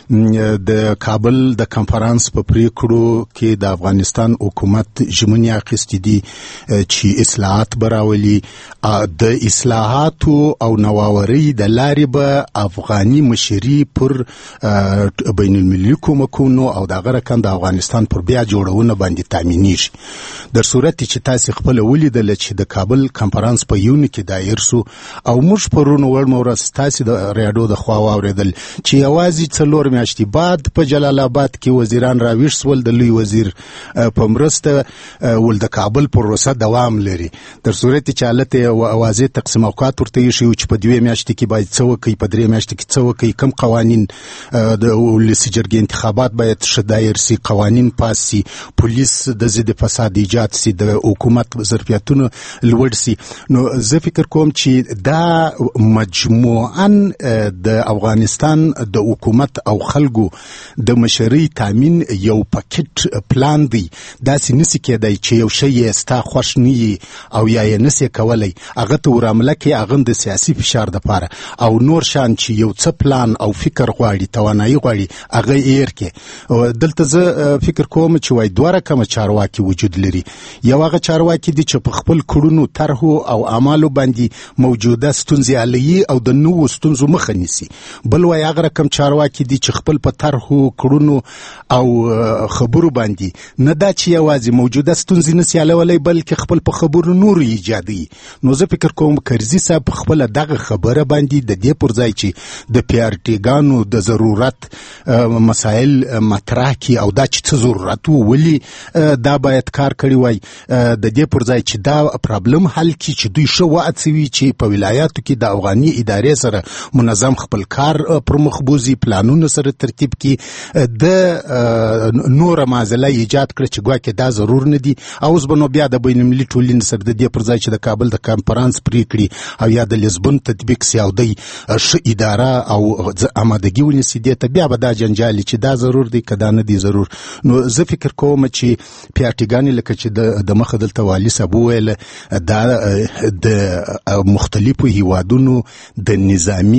د کابل د کنفرانس په پریکړو کې د افغانستان حکومت ژمنې اخیستې دي چې اصلاحات براولي. د اصلاحاتو او نوآوري د لارې به افغاني مشري پر بین المللي کومکونو او د غره کند افغانستان پر بیا جوړونه باندې تامینېږي. در صورت صورت چې تاسو خپل ولیدل چې د کابل کانفرنس په یون کې دایر سو او موږ پرونو ورمورس تاسو د ریاډو د خوا واوریدل چې یوازې څلور میاشتې بعد په جلال آباد کې وزیران راویښ سول د لوی وزیر په مرسته ول د کابل پروسه دوام لري تر صورت چې حالت اوازې تقسیم اوقات ورته شي چې په دوه میاشتې کې باید څو کوي په درې میاشتې کې څو کوي کم قوانین د ولسی جرګې انتخابات باید شدایر سي قوانین پاسي پولیس د ضد فساد ایجاد سي د حکومت ظرفیتونو لوړ سي نو زه فکر کوم چې دا مجموعاً د افغانستان د حکومت او خلکو د مشرۍ تامین یو پاکټ پلان دی دا سنسي کېدای چې یو شی ستا خوښ نه او یا یې نسي کولای هغه ته ورامله کې هغه د سیاسي فشار د پاره او نور شان چې یو څه پلان او فکر غواړي توانایي غواړي هغه یې ورکه دلته زه فکر کوم چې وای دوه رقم چارواکي وجود لري یو هغه چارواکي دي چې په خپل کړونو طرحو او اعمالو باندې موجوده ستونزې علي او د نوو ستونزو مخه نیسي بل وای هغه رقم چارواکي دي چې خپل په طرحو کړونو او خبرو باندې نه دا چې یوازې موجوده ستونزې نسي علولای بلکې خپل په خبرو نور ایجادي نو زه فکر کوم کرزي صاحب خپل دغه خبره باندې د دې پر ځای چې د پیارټیګانو د ضرورت مسائل مطرح کی او دا چې څه ضرورت ولي دا باید کار کړی وای د دې پر ځای چې دا پرابلم حل کی چې دوی شو واڅوي چې په ولایاتو کې د افغاني ادارې سره منظم خپل کار پر مخبوزي پلانونه سره ترتیب کی د نور معضله ایجاد کړ چې ګواکې دا ضرور نه دي اوس بنو بیا د بین المللي ټولنې سره د دې پر ځای چې د کابل د کانفرنس پریکړي او یا د لیزبون تطبیق سی او دی ش اداره او آمادګي ونیسي دې ته بیا به دا جنجالي چې دا ضرور دی کدا نه دی ضرور نو زه فکر کوم چې پیاټیګانی لکه چې د مخ دلته والی صاحب ویل دا د مختلفو هیوادونو د نظامی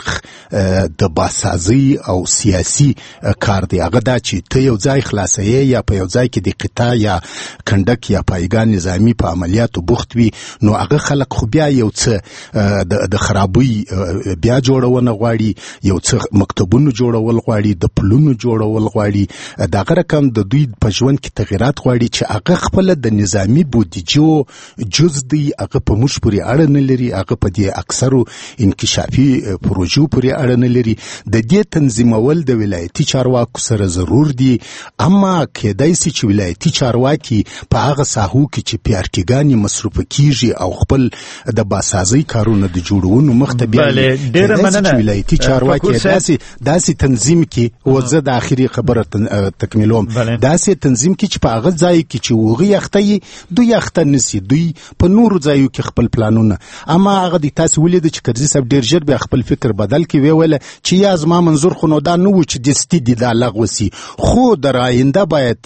اړخ د باسازي او سیاسي کار دی هغه دا چې ته یو ځای خلاصې یا په یو ځای کې د قطاع یا کندک یا پایګان نظامی په عملیاتو بوخت وي نو هغه خلک خو بیا یو څه د خرابوي بیا جوړونه غواړي یو څه مکتبونو جوړول غواړي د پلونو جوړول غواړي دغه رقم د دوی په ژوند کې تغیرات غواړي چې هغه خپل د نظامی بودیجو جز دی هغه په موږ پورې اړه نه لري هغه په دې اکثرو انکشافي پروژو پورې اړه نه لري د دې تنظیمول د ولایتي چارواکو سره ضرور دي اما کېدای شي چې ولایتي چارواکي په هغه ساحو کې چې پیارټیګانی مصرف کیږي او خپل د باسازي کارونه د جوړونو مخته بیا ډېر مننه ولایتي چارواکي داسې داسې تنظیم کې وزه د اخیری خبره تکمیلوم داسې تنظیم کې چې په هغه ځای کې چې وغي یخته دوی یخته نسی دوی په نورو ځایو کې خپل پلانونه اما هغه د تاسو ولید چې کرزي صاحب ډیر ژر به خپل فکر بدل کی ویول چې یا زما منظور خو نو دا نو چې د ستې د لغوسی خو د راینده باید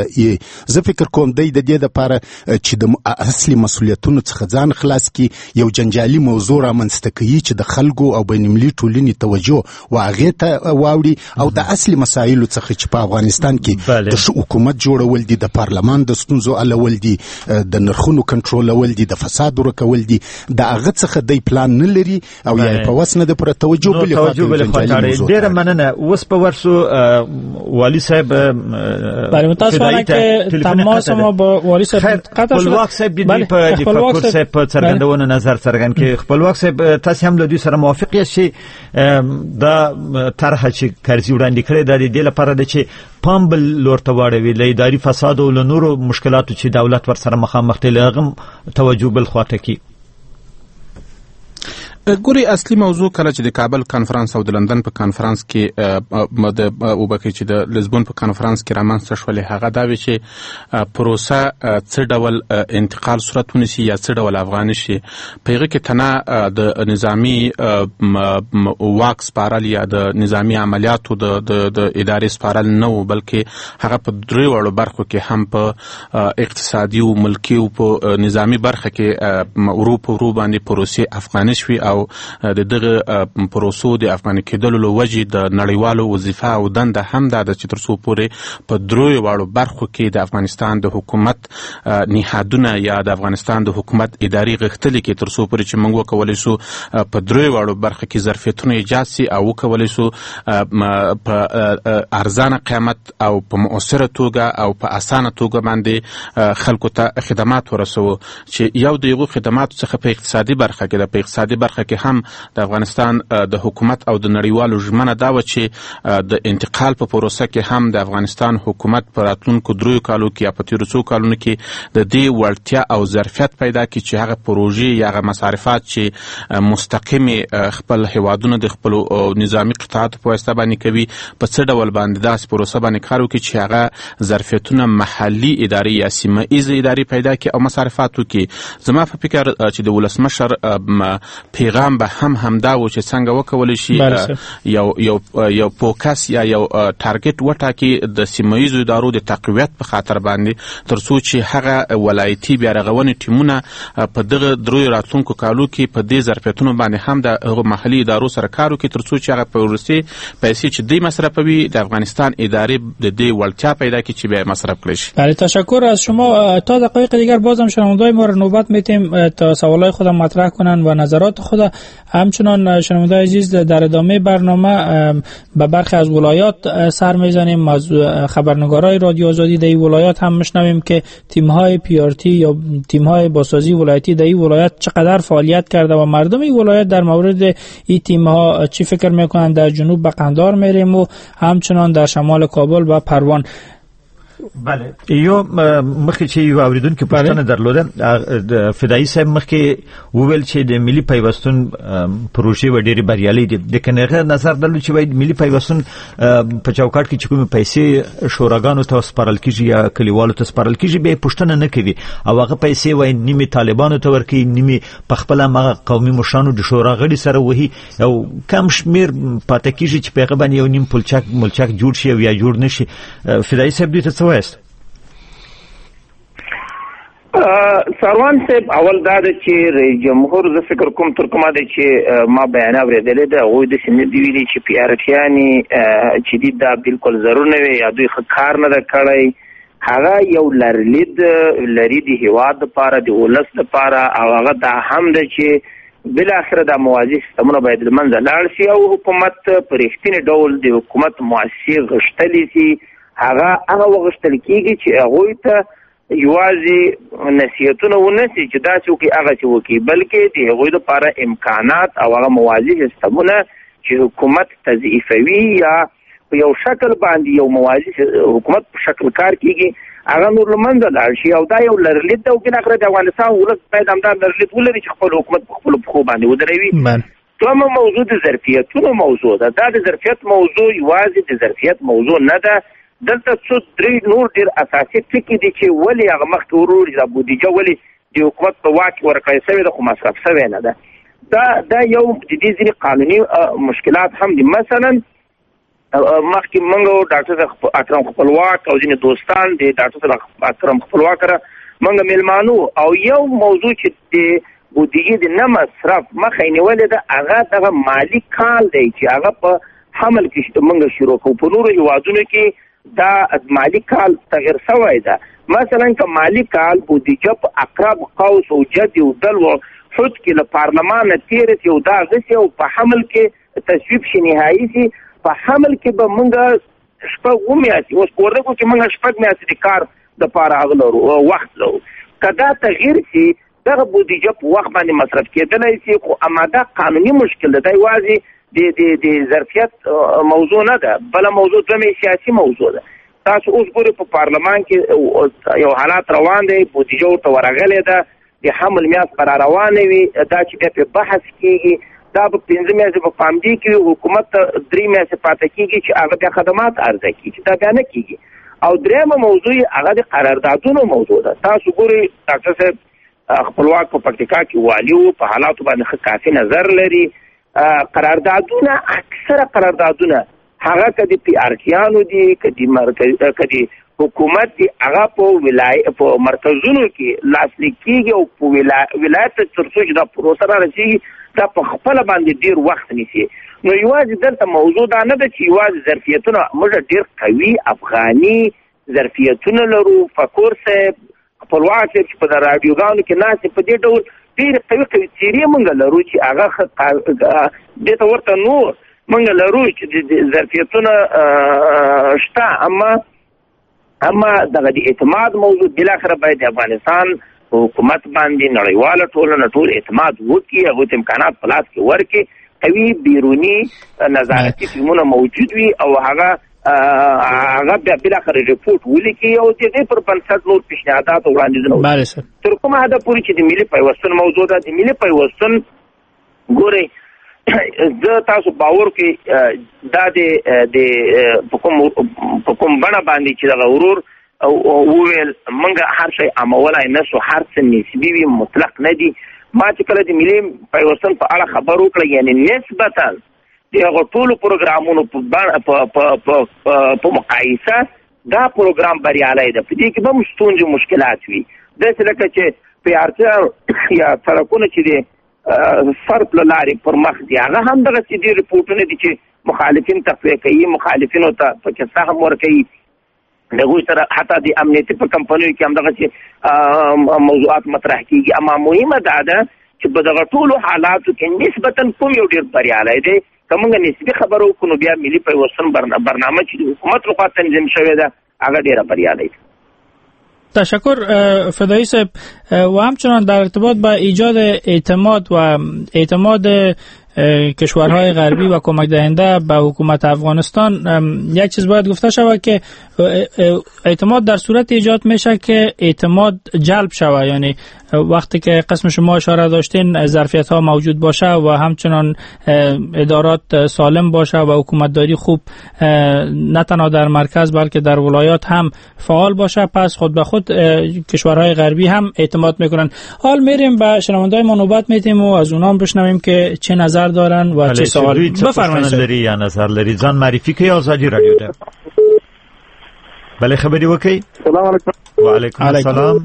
زه فکر کوم د دې لپاره چې د اصلي مسولیتونو څخه ځان خلاص کی یو جنجالي موضوع را منځته کوي چې د خلکو او بین المللي ټولنې توجه واغې ته واوړي او د اصلي مسایلو څخه چې په افغانستان کې د حکومت جوړول دي د پارلمان د ستونزو حلول دي د نرخونو کنټرولول دي د فساد ورکول دي د هغه څخه د پلان نه لري او یا په وسنه د پر توجه بل خاطر ډیر مننه اوس په ورسو والی صاحب برای متاسفانه که تماس ما با والی صاحب قطع شد. خپلواک صاحب دی په تفکر صاحب په څرګندونه نظر څرګند کې خپلواک صاحب تاسو هم له دوی سره موافق یاست دا طرح چې کرزي وړاندې کړی د دې لپاره د چې پام بل لورته واړوي له اداري فساد او له نورو مشکلاتو چې دولت ور سره مخامخ دی لغم توجه بل خواته کی ګوري اصلي موضوع کله چې د کابل کانفرنس او د لندن په کانفرنس کې د وبکه چې د لیزبون په کانفرنس کې رامنځته شولې هغه دا وی چې پروسه څه ډول انتقال صورت ونیسي یا څه ډول افغاني شي په هغه کې تنه د نظامی واک سپارل یا د نظامی عملیاتو د د ادارې سپارل نه بلکې هغه په درې وړو برخو کې هم په اقتصادي او ملکی او په نظامی برخه کې اروپا ورو باندې پروسه افغاني شوي او او د دغه پروسو د افغاني کېدلو له وجې د نړیوالو وظیفه او دنده هم دا ده چې تر څو پورې په دریو واړو برخو کې د افغانستان د حکومت نهادونه یا د افغانستان د حکومت اداري غښتلي کې تر څو پورې چې موږ وکولی شو په دریو واړو برخو کې ظرفیتونه ایجاد سي او وکولی شو په ارزانه قیمت او په مؤثره توګه او په اسانه توګه باندې خلکو ته خدمات ورسو چې یو د یغو خدماتو څخه په اقتصادي برخه کې د په اقتصادي برخه کې هم د افغانستان د حکومت او د نړیوالو ژمنه دا و چې د انتقال په پروسه کې هم د افغانستان حکومت په راتلونکو دریو کالو کې یا په تیرو څو کالونو کې د دې وړتیا او ظرفیت پیدا کړي چې هغه پروژې یا هغه مصارفات چې مستقیمې خپل هیوادونه د خپلو نظامي قطاعاتو په واسطه باندې کوي په څه ډول باندې داسې پروسه باندې کار وکړي چې هغه ظرفیتونه محلي ادارې یا سیمه ایزې ادارې پیدا کړي او مصارفات وکړي. زما په فکر چې د ولسمشر پیغام به هم همدا و چې څنګه وکولی شي یو یو یو فوکس یا یو ټارګټ وټاکي د سیمه ایزو ادارو د تقویت په خاطر باندې تر څو چې هغه ولایتي بیا رغونې ټیمونه په دغه دریو راتلونکو کالو کې په دې ظرفیتونو باندې هم د هغو محلي ادارو سره کار وکړي تر څو چې هغه په وروستي پیسې چې دوی مصرفوي د افغانستان ادارې د دې وړتیا پیدا کړي چې بیا مصرف کړي شي. بله، تشکر از شما. تا دقایق دیگر بازم شنونده‌های ما رو نوبت میتیم تا سوالای خود مطرح کنن و نظرات خود. همچنان شنونده‌های عزیز در ادامه برنامه به برخی از ولایات سر میزنیم، از خبرنگارای رادیو آزادی در این ولایات هم میشنویم که تیم‌های پی آر تی یا تیم‌های بازسازی ولایتی در این ولایات چقدر فعالیت کرده و مردم این ولایت در مورد این تیم‌ها چی فکر میکنند. در جنوب به قندار میریم و همچنان در شمال کابل و پروان. بله، یو مخکې چې یو اوریدونکو پوښتنه درلوده، د فدایي صاحب مخکې وویل چې د ملي پیوستون پروژې و ډېرې بریالۍ دي، د کنغه نظر درلود چې وایي ملي پیوستون په چوکاټ کې چې کومې پیسې شوراګانو ته سپارل کیږي یا کلیوالو ته سپارل کیږي به پوښتنه نه کوي او هغه پیسې وایي نیمه طالبانو ته ورکوي، نیمه په خپل هغه قومي مشرانو د شورا غړي سره وهي او کم شمیر پاتې کیږي چې په هغه باندې یو نیم پلچک ملچک جوړ شي یا جوړ نشي. فدایي صاحب دې ته وایست؟ سروان صاحب، اول دا ده چې رئیس جمهور زه فکر کوم تر کومه ده چې ما بیان اورېدلی ده هغوی داسې نه دي ویلي چې پي ار ټیانې چې دي دا بالکل ضرور نه وي یا دوی ښه کار نه ده کړی. هغه یو لرلید لري د هېواد دپاره د ولس دپاره او هغه دا هم ده چې بالاخره دا موازي سیستمونه باید له منځه لاړ شي او حکومت په رښتینې ډول د حکومت مؤسسې غښتلې سي. هغه هغه وغښتل کېږي چې هغوی ته یوازې نصیحتونه ونه سي چې داسې وکړي هغسې وکړي، بلکې د هغوی دپاره امکانات او هغه موازي سیستمونه چې حکومت تضعیفوي یا په یو شکل باندې یو موازي حکومت په شکل کار کېږي هغه نور له منځه لاړ شي. او دا یو لرلید ده او بالاخره د افغانستان ولس باید همدا لرلید ولري چې خپل حکومت په خپلو پښو باندې ودروي. دویمه موضوع د ظرفیتونو موضوع ده. دا د ظرفیت موضوع یوازې د ظرفیت موضوع نه ده، دلته څو درې نور ډېر اساسي ټکي دي چې ولې هغه مخکې ورور دا بودیجه ولې د حکومت په واک کې ورکړی شوې ده خو مصرف شوې نه ده. دا دا یو د دې ځینې قانوني مشکلات هم دي. مثلا مخکې موږ ډاکټر اکرم خپلواک او ځینې دوستان د ډاکټر اکرم خپلواک سره موږ میلمانو او یو موضوع چې د بودیجې د نه مصرف مخه یې نیولې ده هغه دغه مالي کال دی چې هغه په حمل کې موږ شروع کوو. په نورو هېوادونو کې دا مالی کال تغیر شوی ده. مثلا که مالی کال بودیجه په اقرب قوس او جد او دل و حد کې له پارلمان تیر سی او دا غسی او په حمل کې تصویب شي نهایی سي. په حمل کې به موږ شپږ میاشتې اوس کوړه کو چې موږ شپږ میاشتې د کار د پاره اغلو وخت لرو. کدا تغیر سي دغه بودیجه په وخت باندې مصرف کېدلی سي خو اماده قانوني مشکل ده. دی واځي د د د ظرفیت موضوع نه ده، بل موضوع دومره سیاسي موضوع ده. تاسو اوس ګورئ په پارلمان کې یو حالات روان دی، بودیجه ورته ورغلې ده، د حمل میاشت پر روانه وي، دا چې بیا په بحث کېږي دا په پنځه میاشتې په پام دی کې حکومت درې میاشتې پاتې کېږي چې هغه بیا خدمات عرضه کړي چې دا بیا نه کېږي. او درېیمه موضوع هغه د قراردادونو موضوع ده. تاسو ګورئ ډاکټر صاحب خپلواک په پکتیکا کې والي و، په حالاتو باندې ښه کافي نظر لري. قراردادونه اکثره قراردادونه هغه که د پی آر ټیانو دي که د مرکز که د حکومت دی هغه په ولایت په مرکزونو کې لاسلیک کیږي او په ولایت ترڅو چې دا پروسه را رسیږي دا په خپل باندې ډیر وخت نیسي. نو یوازې دلته موضوع دا نه ده چې یوازې ظرفیتونه موږ ډیر قوي افغاني ظرفیتونه لرو. فکر صاحب خپلواک صاحب چې په رادیوګانو کې ناست په دې ډول ډیر قوي قوي څیرې موږ لرو چې هغه دې ته ورته نور موږ لرو چې ظرفیتونه شته. اما اما دغه د اعتماد موضوع بالاخره باید د افغانستان حکومت باندې نړیواله ټولنه ټول اعتماد وکړي، هغه ته امکانات په لاس کې ورکړي، قوي بیرونی نظارتي ټیمونه موجود وي او هغه هغه بالاخره ریپورت ولیکي او د دې پر بنسټ نور پیشنهادات وړاندیزونه وکړي. تر کومه حده پورې چې د ملي پیوستون موضوع ده، د ملي پیوستون ګورئ زه تاسو باور کې دا د په کوم په کوم بڼه باندې چې دغه ورور وویل موږ هر شی عمولای نه سو، هر څه نسبي وي، مطلق نه دي. ما چې کله د ملي پیوستون په اړه خبر وکړه یعنی نسبتا د هغو ټولو پروګرامونو په مقایسه دا پروګرام بریالی ده. په دې کې به هم ستونزې مشکلات وي، داسې لکه چې په ارتیا یا سړکونه چې دی فرق لاري پر مخ دي هغه هم دغه چې دي ریپورتونه دي چې مخالفین تقویه کوي، مخالفینو ته پکې سهم ورکوي، دغه سره حتی د امنیتي په کمپنیو کې هم دغه چې موضوعات مطرح کیږي. اما مهمه دا ده چې په دغه ټولو حالاتو کې نسبتا کوم یو ډیر بریالی دی. که موږ نسبي خبرو وکړو نو بیا ملي پیوستون برنامه چې د حکومت لخوا تنظیم شوې ده هغه ډیره بریالی ده. تشکر فدایی صاحب. و همچنان در ارتباط با ایجاد اعتماد و اعتماد کشورهای غربی و کمک دهنده به حکومت افغانستان یک چیز باید گفته شود که اعتماد در صورت ایجاد میشه که اعتماد جلب شود، یعنی وقتی که قسم شما اشاره داشتین ظرفیت ها موجود باشه و همچنان ادارات سالم باشه و حکومتداری خوب نه تنها در مرکز بلکه در ولایات هم فعال باشه، پس خود به خود کشورهای غربی هم اعتماد میکنن. حال میریم به شنونده‌های ما نوبت میدیم و از اونام بشنویم که چه نظر دارن و چه سوال بفرمایید. لري یا نظر لري ځان معرفي کوي آزادی رادیو ده. بله خبری وکي. سلام علیکم. وعلیکم السلام.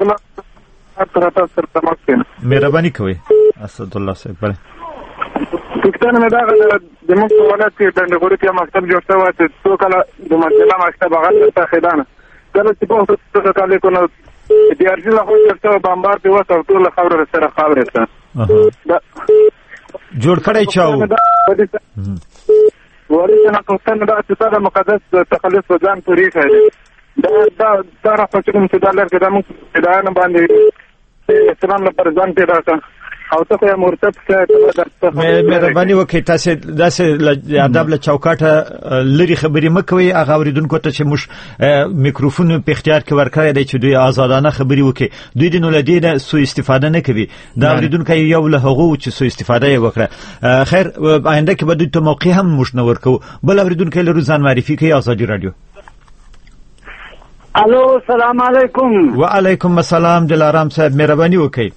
مهرباني کوي اسد الله صاحب. بله پښتنه مې دا د موږ په ولایت کې د ډنډګوري کې مکتب جوړ شوی چې څو کله د مسله مکتب هغه ته خدانه کله چې په څه کال کې نو د ارجل له خو څه بمبار دی وته ټول خبره سره خبره ده جوړ کړی چاو ورته نه کوم دا چې دا مقدس تخلص ځان پوری کړي دا دا دا راځي کوم چې دا لرګه د موږ دا نه باندې اسلام لپاره ځان پیدا کړ او ته مرتب څه مهرباني وکړئ تاسو داسې ادب له چوکاټه لري خبرې مکوي. هغه اوریدونکو ته چې موږ میکروفون په اختیار کې ورکړی دی چې دوی آزادانه خبرې وکړي، دوی د نولدي سوء استفاده نه کوي. دا اوریدونکو یو له هغه چې سوء استفاده یې وکړه. خیر آینده کې به دوی ته موقع هم موږ نه ورکو. بل اوریدونکو له ځان معرفي کوي. آزادی رادیو. الو سلام علیکم. وعلیکم السلام. دلارام صاحب مهرباني وکړئ.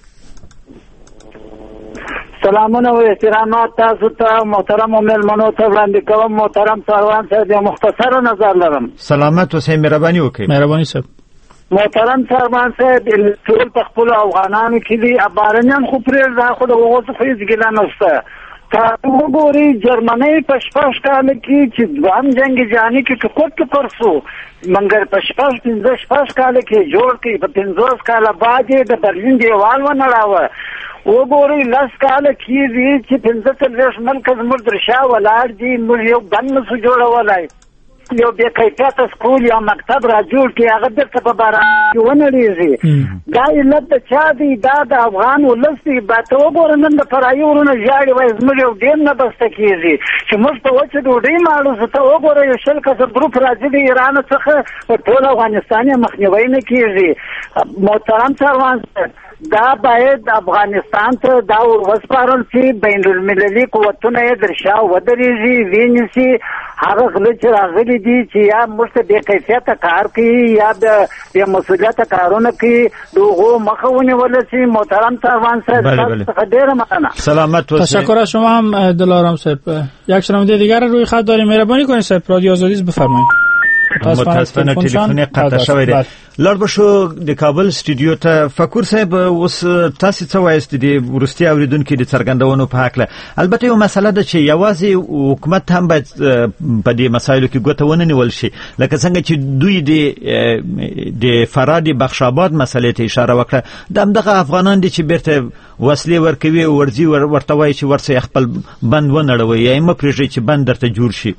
سلامونه و احترامات تاسو ته محترم مېلمنو ته وړاندې کوم. محترم سروان صاحب یو مختصر نظر لرم. سلامت اوسئ. مهرباني وکړئ. مهرباني صاحب. محترم سروان صاحب ټول په خپل افغانانو کې دي، ابارنیان خو پرې دا خو د هغو څخه هېڅ ګیله نشته. که وګورئ جرمنۍ په شپږ کاله کې چې دوهم جنګ جهاني کې ټکر ټکر سو، مګر په شپږ پنځه شپږ کاله کې جوړ کړي، په پنځوس کاله بعد یې د برلین دیوال ونړاوه. وګورئ لس کاله کېږي چې پنځه څلوېښت ملکه زموږ تر شا ولاړ دي، موږ یو بند نسو جوړولی. یو بې کیفیته سکول یا مکتب را جوړ کړي، هغه بېرته په باران کې ونړېږي. دا علت د چا دی؟ دا د افغان ولس دی. ته وګوره نن د فرایي ورونه ژاړي، وایي زموږ یو ډیم نه بسته کېږي چې موږ په وچه ډوډۍ ماړو شو. ته وګوره یو شل کسه ګروپ راځي د ایران څخه، په ټول افغانستان یې مخنیوی نه کېږي. محترم سروان صاحب دا باید افغانستان ته دا ور وسپارل شي، بین المللي قوتونه یې در شا ودرېږي، وینیسي هغه غله چې راغلي دي چې یا موږ ته بې کیفیته کار کوي یا بې مسؤلیته کارونه کوي، د هغو مخه ونیوله شي. محترم سروان صاحب تاسو څخه ډېره مننه. سلامت اوسئ. تشکر از شما هم دلارام صاحب. یک شنونده دیگر روی خط داریم. مهربانی کنید صاحب رادیو آزادی بفرمایید. متاسفانه ټلیفون قطع شوی دی. لاړ بشو د کابل سټوډیو ته. فکر صاحب اوس تاسو څه وایست دي ورستي اوریدونکو د څرګندونو په حق له؟ البته یو مسله ده چې یوازې حکومت هم باید په دې مسایلو کې ګوته ونه نیول شي، لکه څنګه چې دوی د د فرادي بخشاباد مسلې ته اشاره وکړه. د همدغه افغانان دي چې بیرته وسلې ورکوي او ورځي ورته وایي چې ورسې خپل بند ونړوي یا یې مه پرېږدئ چې بند درته جوړ شي.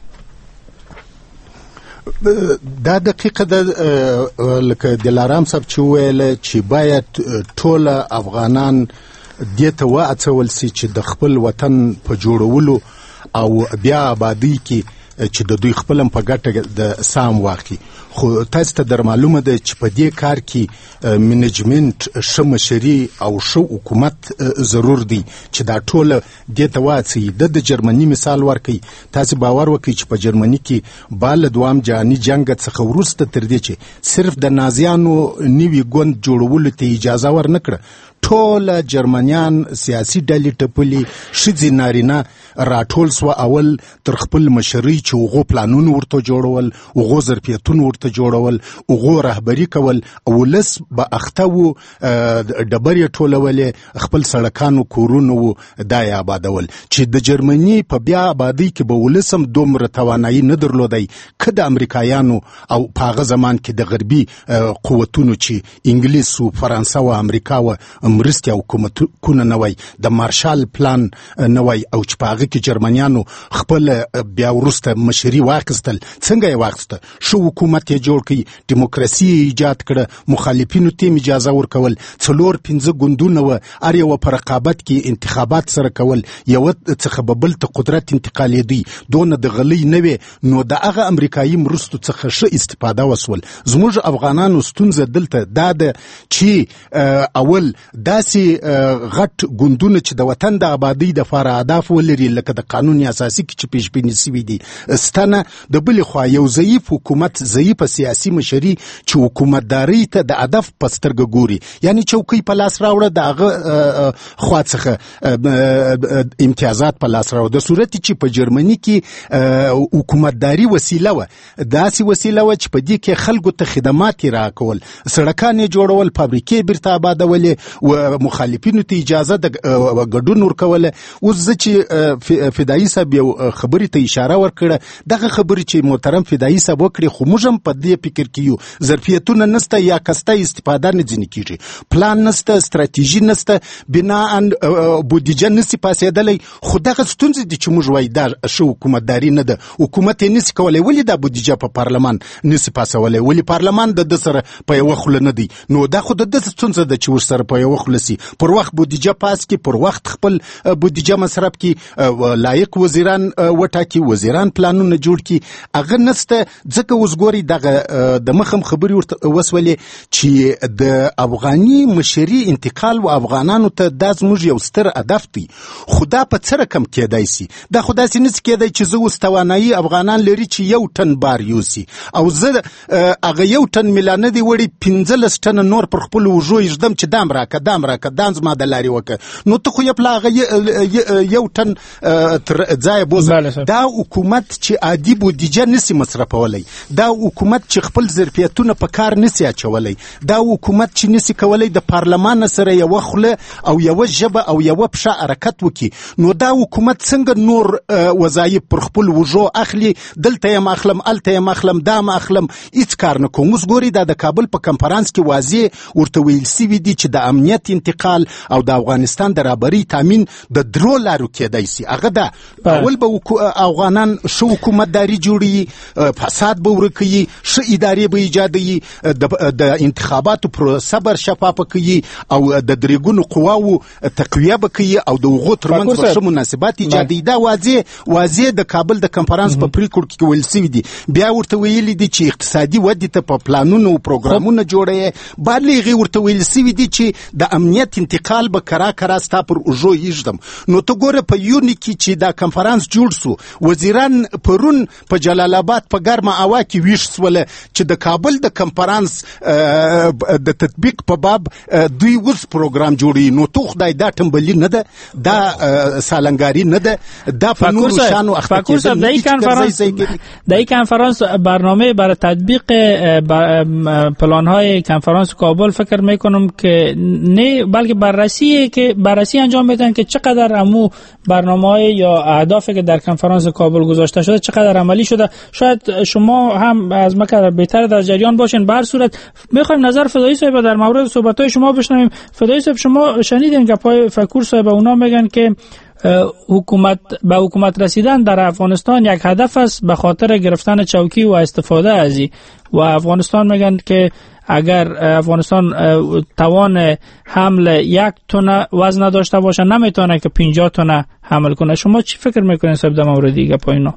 دا دقیقه ده لکه دلارام صاحب چې وویل چې باید ټوله افغانان دې ته وهڅول سي چې د خپل وطن په جوړولو او بیا آبادۍ کې چې د دوی خپل په ګټه د سام واخلي. خو تاسو ته در معلومه ده چې په دې کار کې منیجمنت، ښه مشري او ښه حکومت ضرور دی چې دا ټوله دې ته وهڅوي. د د جرمني مثال ورکوي. تاسو باور وکړئ چې په جرمني کې بال دوام جهاني جنګ څخه وروسته تر دې چې صرف د نازیانو نوي ګوند جوړولو ته اجازه ورنکړه، ټول جرمنیان سیاسي ډلې ټپلې ښځې نارینه راټول سوه. اول تر خپل مشرۍ چې هغو پلانونه ورته جوړول، هغو ظرفیتونه ورته جوړول، هغو رهبري کول، ولس به اخته و، ډبرې ټولولې، خپل سړکانو کورونه و، دا یې آبادول. چې د جرمني په بیا آبادۍ کې به ولس هم دومره توانایي نه درلودی که د امریکایانو او په هغه زمان کې د غربي قوتونو چې انګلیس و، فرانسه و، امریکا و مرستې او حکومتونه نه وای، د مارشال پلان نه وای، او چې په هغه کې جرمنیانو خپل بیا وروسته مشري واخیستل. څنګه یې واخیسته؟ ښه حکومت یې جوړ کړي، دیموکراسي یې ایجاد کړه، مخالفینو ته یې اجازه ورکول، څلور پنځه ګوندونه وه، هر یوه په رقابت کې انتخابات سره کول، یوه څخه به بل ته قدرت انتقالېدی، دونه د غلۍ نه وې. نو د هغه امریکایي مرستو څخه ښه استفاده وسول. زموږ افغانانو ستونزه دلته دا ده چې اول داسې غټ ګوندونه چې د وطن د آبادۍ دپاره اهداف ولري، لکه د قانون اساسي کې چې پیش بیني سوي دي، ستنه د بلې خوا یو ضعیف حکومت، ضعیفه سیاسي مشري چې حکومتدارۍ ته د هدف په سترګه ګوري، یعنی چوکۍ په لاس راوړه، د هغه خوا څخه امتیازات په لاس راوړه. د صورت چې په جرمني کې حکومتداري وسیله وه، داسې وسیله وه چې په دې کې خلکو ته خدمات یې راکول، سړکان یې جوړول، فابریکې بیرته آبادولې و مخالفینو ته اجازه د ګډون ورکوله. اوس زه چې فدایي صاحب یو خبرې ته اشاره ورکړه، دغه خبرې چې محترم فدایي صاحب وکړي، خو موږ هم په دې فکر کې یو، ظرفیتونه نسته یا کسته استفاده نه ځینې کېږي، پلان نسته، ستراتیژي نسته، بناءً بودیجه نسي پاسېدلی. خو دغه ستونزې دي چې موږ وایي دا ښه حکومتداري نه ده، حکومت یې نسي کولی. ولې دا بودیجه په پارلمان نسي پاسولی؟ ولې پارلمان د ده سره په یوه خوله نه دی؟ نو دا خو د ده ستونزه ده چې ورسره په یوه خوله سي، پر وخت بودیجه پاس کړي، پر وخت خپل بودیجه مصرف کړي، لایق وزیران وټاکي، وزیران پلانونه جوړ کړي. هغه نسته. ځکه اوس ګورئ دغه د مخم خبرې ورته وسولې چې د افغاني مشري انتقال و افغانانو ته دا زموږ یو ستر هدف دی. خو دا په څه رقم کېدای سي؟ دا خو داسې نسي کېدی چې زه اوس توانایي افغانان لري چې یو ټن بار یوسي، او زه هغه یو ټن میله نه دی وړي، پنځلس ټنه نور پر خپلو اوږو ایږدم چې دام راکه دام راکه دام زما د لارې وکړه. نو ته خو یې پله هغه یو ټن تر ځایه بوزه. دا حکومت چې عادي بودیجه نسي مصرفولی، دا حکومت چې خپل ظرفیتونه په کار نسي اچولی، دا حکومت چې نسي کولی د پارلمان سره یوه خوله او یوه ژبه او یوه پښه حرکت وکړي. نو دا حکومت څنګه نور وظایف پر خپل وژو اخلي؟ دلته یم اخلم، الته یم اخلم، دا م اخلم، هیڅ کار نه کوم. اوس ګورئ دا د کابل په کنفرانس کې واضح ورته ویل سوي دي چې د امنیت انتقال او د افغانستان د رهبرۍ تامین د درو لارو کېدای سي. هغه ده اول به افغانان ښه حکومتداري جوړوي، فساد به ورکوي، ښه ادارې به ایجادوي، د انتخاباتو پروسه به شفافه کوي او د درېګونو قواو تقویه به کوي او د هغو ترمنځ به ښه مناسبات ایجادوي. دا واضح واضح د کابل د کنفرانس په پریکړو کې ویل سوي دي. بیا ورته ویلي دي چې اقتصادي ودې ته په پلانونو او پروګرامونه جوړوي. بالغ ورته ویل سوي دي چې د د امنیت انتقال به کرا کرا ستا پر اوږو ایږدم. نو ته ګوره په یوني کې چې دا کنفرانس جوړ سو، وزیران پرون په جلال آباد په ګرمه هوا کې ویښ سوله چې د کابل د کنفرانس د تطبیق په باب دوی اوس پروګرام جوړوي. نو تو خدای دا ټمبلی نه ده، دا سالنګاری نه ده، دا په نورو شانو اخته کېدل نه دي. در این کنفرانس برنامه برای تطبیق پلان‌های کنفرانس کابل فکر میکنم که نه، بلکه بررسی که بررسی انجام بدن که چقدر امو برنامه‌های یا اهدافی که در کنفرانس کابل گذاشته شده چقدر عملی شده. شاید شما هم از ما که بهتر در جریان باشین. به هر صورت میخوایم نظر فدایی صاحب در مورد صحبت‌های شما بشنویم. فدایی صاحب شما شنیدین که پای فکور صاحب اونا میگن که حکومت به حکومت رسیدن در افغانستان یک هدف است به خاطر گرفتن چوکی و استفاده از این، و افغانستان میگن که اگر افغانستان توان حمل یک تن وزن داشته باشه نمیتونه که پنجاه تن حمل کنه. شما چی فکر میکنین صاحب در مورد دیگه پایینا؟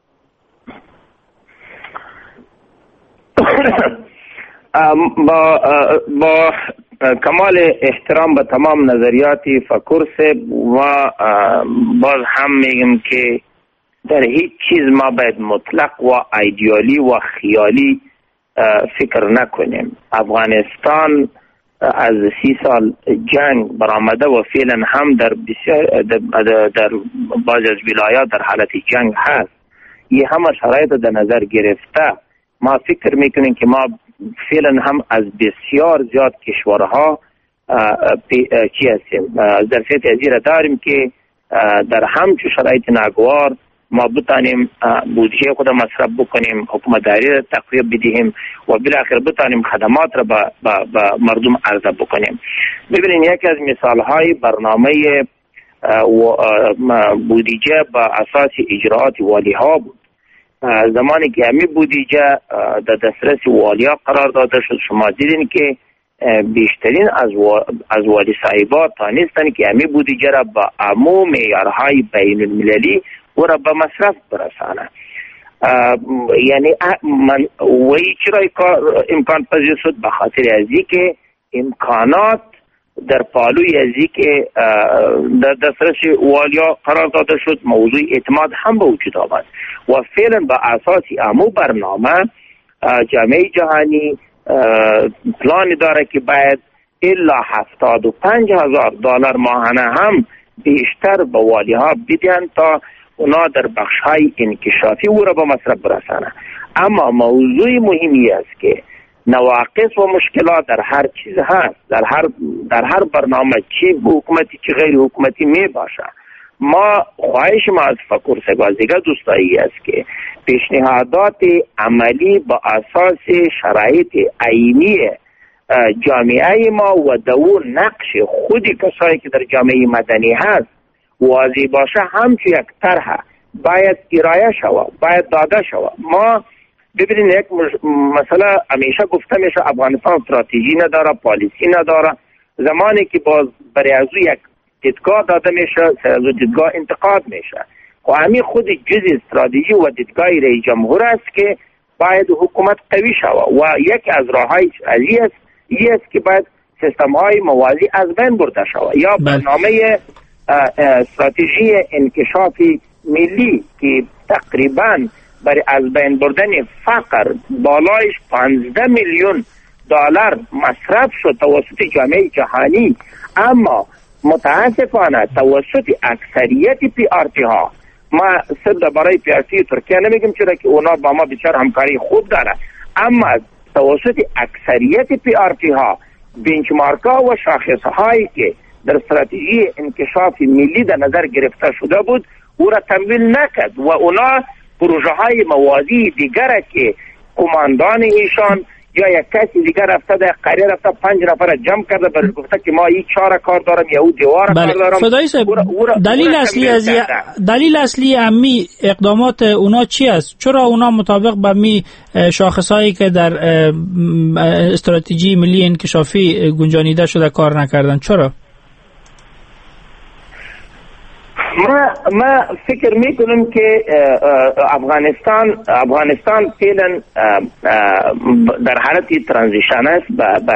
با با کمال احترام به تمام نظریاتی فکر صاحب و باز هم میگم که در هیچ چیز ما باید مطلق و ایدئالی و خیالی فکر نکنیم. افغانستان از سی سال جنگ برآمده و فعلا هم در بسیار در, در بعض از ولایات در حالت جنگ هست. یه همه شرایط در نظر گرفته ما فکر میکنیم که ما فعلا هم از بسیار زیاد کشورها چی هستیم ظرفیت ازیره داریم که در همچون شرایط ناگوار ما بتانیم بودجه خود مصرف بکنیم، حکومتداری را تقویت بدهیم و بالاخره بتانیم خدمات را به مردم عرضه بکنیم. ببینید یکی از مثالهای برنامه بودجه با اساس اجراعات والی ها بود. زمانی که همی بودجه در دسترس والی ها قرار داده شد، شما دیدین که بیشترین از, و... از والی صاحبا تانستن که همی بودجه را با عموم معیارهای بین المللی و را به مصرف برسانه. یعنی من وی چرا امکان پذیر شد؟ به خاطر ازی که امکانات در پالوی ازی که در دسترس والیا قرار داده شد، موضوع اعتماد هم به وجود آمد و فعلا به اساس امو برنامه جامعه جهانی پلان داره که باید الا هفتاد و پنج هزار دلار ماهانه هم بیشتر به والی ها بدین تا اونا در بخش های انکشافی او را به مصرف برسانه. اما موضوع مهمی است که نواقص و مشکلات در هر چیز هست، در هر در هر برنامه چی حکومتی چی غیر حکومتی می باشه. ما خواهش ما از فکر سگازیگه دوستایی است که پیشنهادات عملی با اساس شرایط عینی جامعه ما و دو نقش خودی کسایی که در جامعه مدنی هست واضح باشه، همچون یک طرح باید ارائه شود، باید داده شود. ما ببینید یک مثلا همیشه گفته میشه افغانستان استراتژی نداره، پالیسی نداره. زمانی که باز برای از یک دیدگاه داده میشه، از دیدگاه انتقاد میشه. و همین خود جز استراتژی و دیدگاه رئیس جمهور است که باید حکومت قوی شود و یکی از راههای علی است این است که باید سیستم های موازی از بین برده شود یا برنامه استراتژی انکشافی ملی که تقریبا برای از بین بردن فقر بالایش پانزده میلیون دلار مصرف شد توسط جامعه جهانی، اما متاسفانه توسط اکثریت پی آر تی ها، ما صرف برای پی آر تی ترکیه نمیگم چرا که اونا با ما بسیار همکاری خوب داره، اما توسط اکثریت پی آر تی ها بنچمارک ها و شاخص هایی که در استراتژی انکشاف ملی در نظر گرفته شده بود او را تمویل نکرد و اونا پروژه های موازی دیگر که کماندان ایشان یا یک کسی دیگر رفته در قریه رفته پنج نفر جمع کرده برای گفته که ما این چهار کار دارم یا او دیوار بله. کار دارم. فدایی صاحب دلیل اصلی از دلیل اصلی امی اقدامات اونا چی است؟ چرا اونا مطابق با می شاخصایی که در استراتژی ملی انکشافی گنجانیده شده کار نکردن؟ چرا؟ ما ما فکر میکنم که افغانستان افغانستان فعلا در حالت ترانزیشن است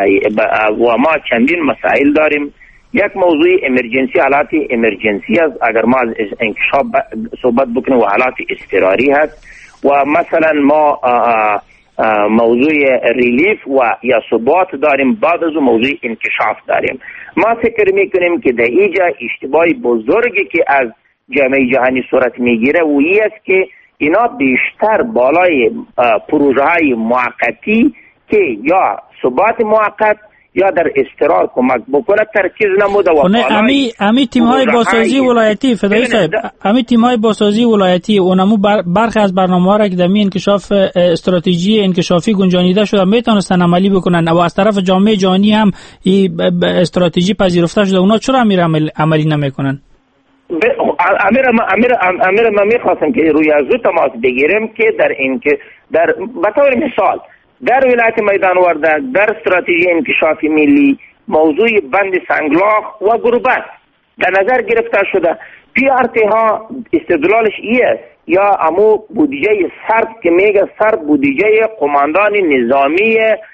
و ما چندین مسائل داریم. یک موضوع امرجنسی، حالات امرجنسی است. اگر ما از انکشاف صحبت بکنیم و حالات اضطراری هست و مثلا ما موضوع ریلیف و یا ثبات داریم، بعد از موضوع انکشاف داریم. ما فکر میکنیم که در اینجا اشتباه بزرگی که از جامعه جهانی صورت میگیره و این است که اینا بیشتر بالای پروژه های موقتی که یا ثبات موقت یا در استقرار کمک بکنه ترکیز نموده و امی امی تیم های بازسازی ولایتی فدایی صاحب امی تیم های بازسازی ولایتی اونمو برخی از برنامه‌ها را که در می انکشاف استراتژی انکشافی گنجانیده شده میتونستن عملی بکنن و از طرف جامعه جهانی هم این استراتژی پذیرفته شده، اونا چرا امیر عمل عملی نمیکنن؟ امیر امیر امیر من میخواستم که روی از تماس بگیرم که در این که در به طور مثال در ولایت میدان وردک در استراتژی انکشافی ملی موضوع بند سنگلاخ و گربت در نظر گرفته شده. پی آر تی ها استدلالش ایه یا امو بودجه سرد که میگه سرد بودجه قماندان نظامی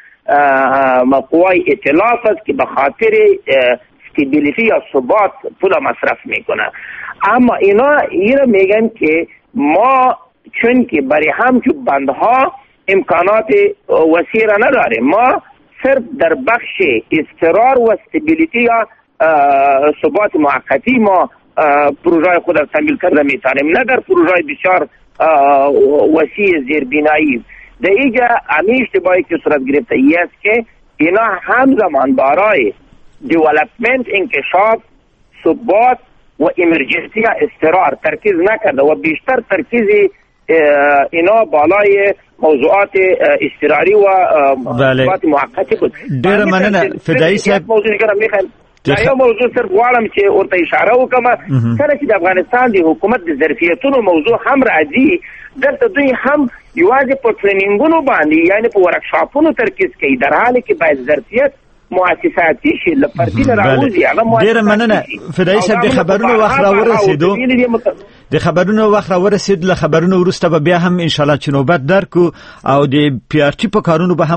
قوای ائتلاف است که به خاطر استیبیلیتی یا ثبات پول مصرف میکنه. اما اینا اینا میگن که ما چون که برای همچو بندها امکانات وسیع را نداریم، ما صرف در بخش استقرار و استیبیلیتی یا ثبات موقتی ما پروژه خود را تکمیل کرده میتونیم، نه در پروژه بسیار وسیع زیربینایی. در اینجا همین اشتباهی که صورت گرفته ای است که اینا همزمان برای دیولپمنت، انکشاف، ثبات و امرجنسی یا استقرار ترکیز نکرده و بیشتر ترکیز اینا بالای موضوعات اضطراری و موضوعات موقتی بود. ډیر مننه فدایی صاحب. موضوع دیگه میخوام دا یو موضوع صرف غواړم چې ورته اشاره وکم. کله چې د افغانستان د حکومت د ظرفیتونو موضوع هم راځي، دلته دوی هم یوازې په ټرینینګونو باندې یعنی په ورکشاپونو ترکیز کوي، در حالی کې باید ظرفیت مؤسساتی شي لفردی راوځي. هغه ډیر مننه فدایی صاحب. د خبرونو وخت را ورسېدو د خبرونو وخت را ورسېد له خبرونو وروسته به بیا هم ان شاء الله چې نوبت درکو او د پی آر ټي په کارونو به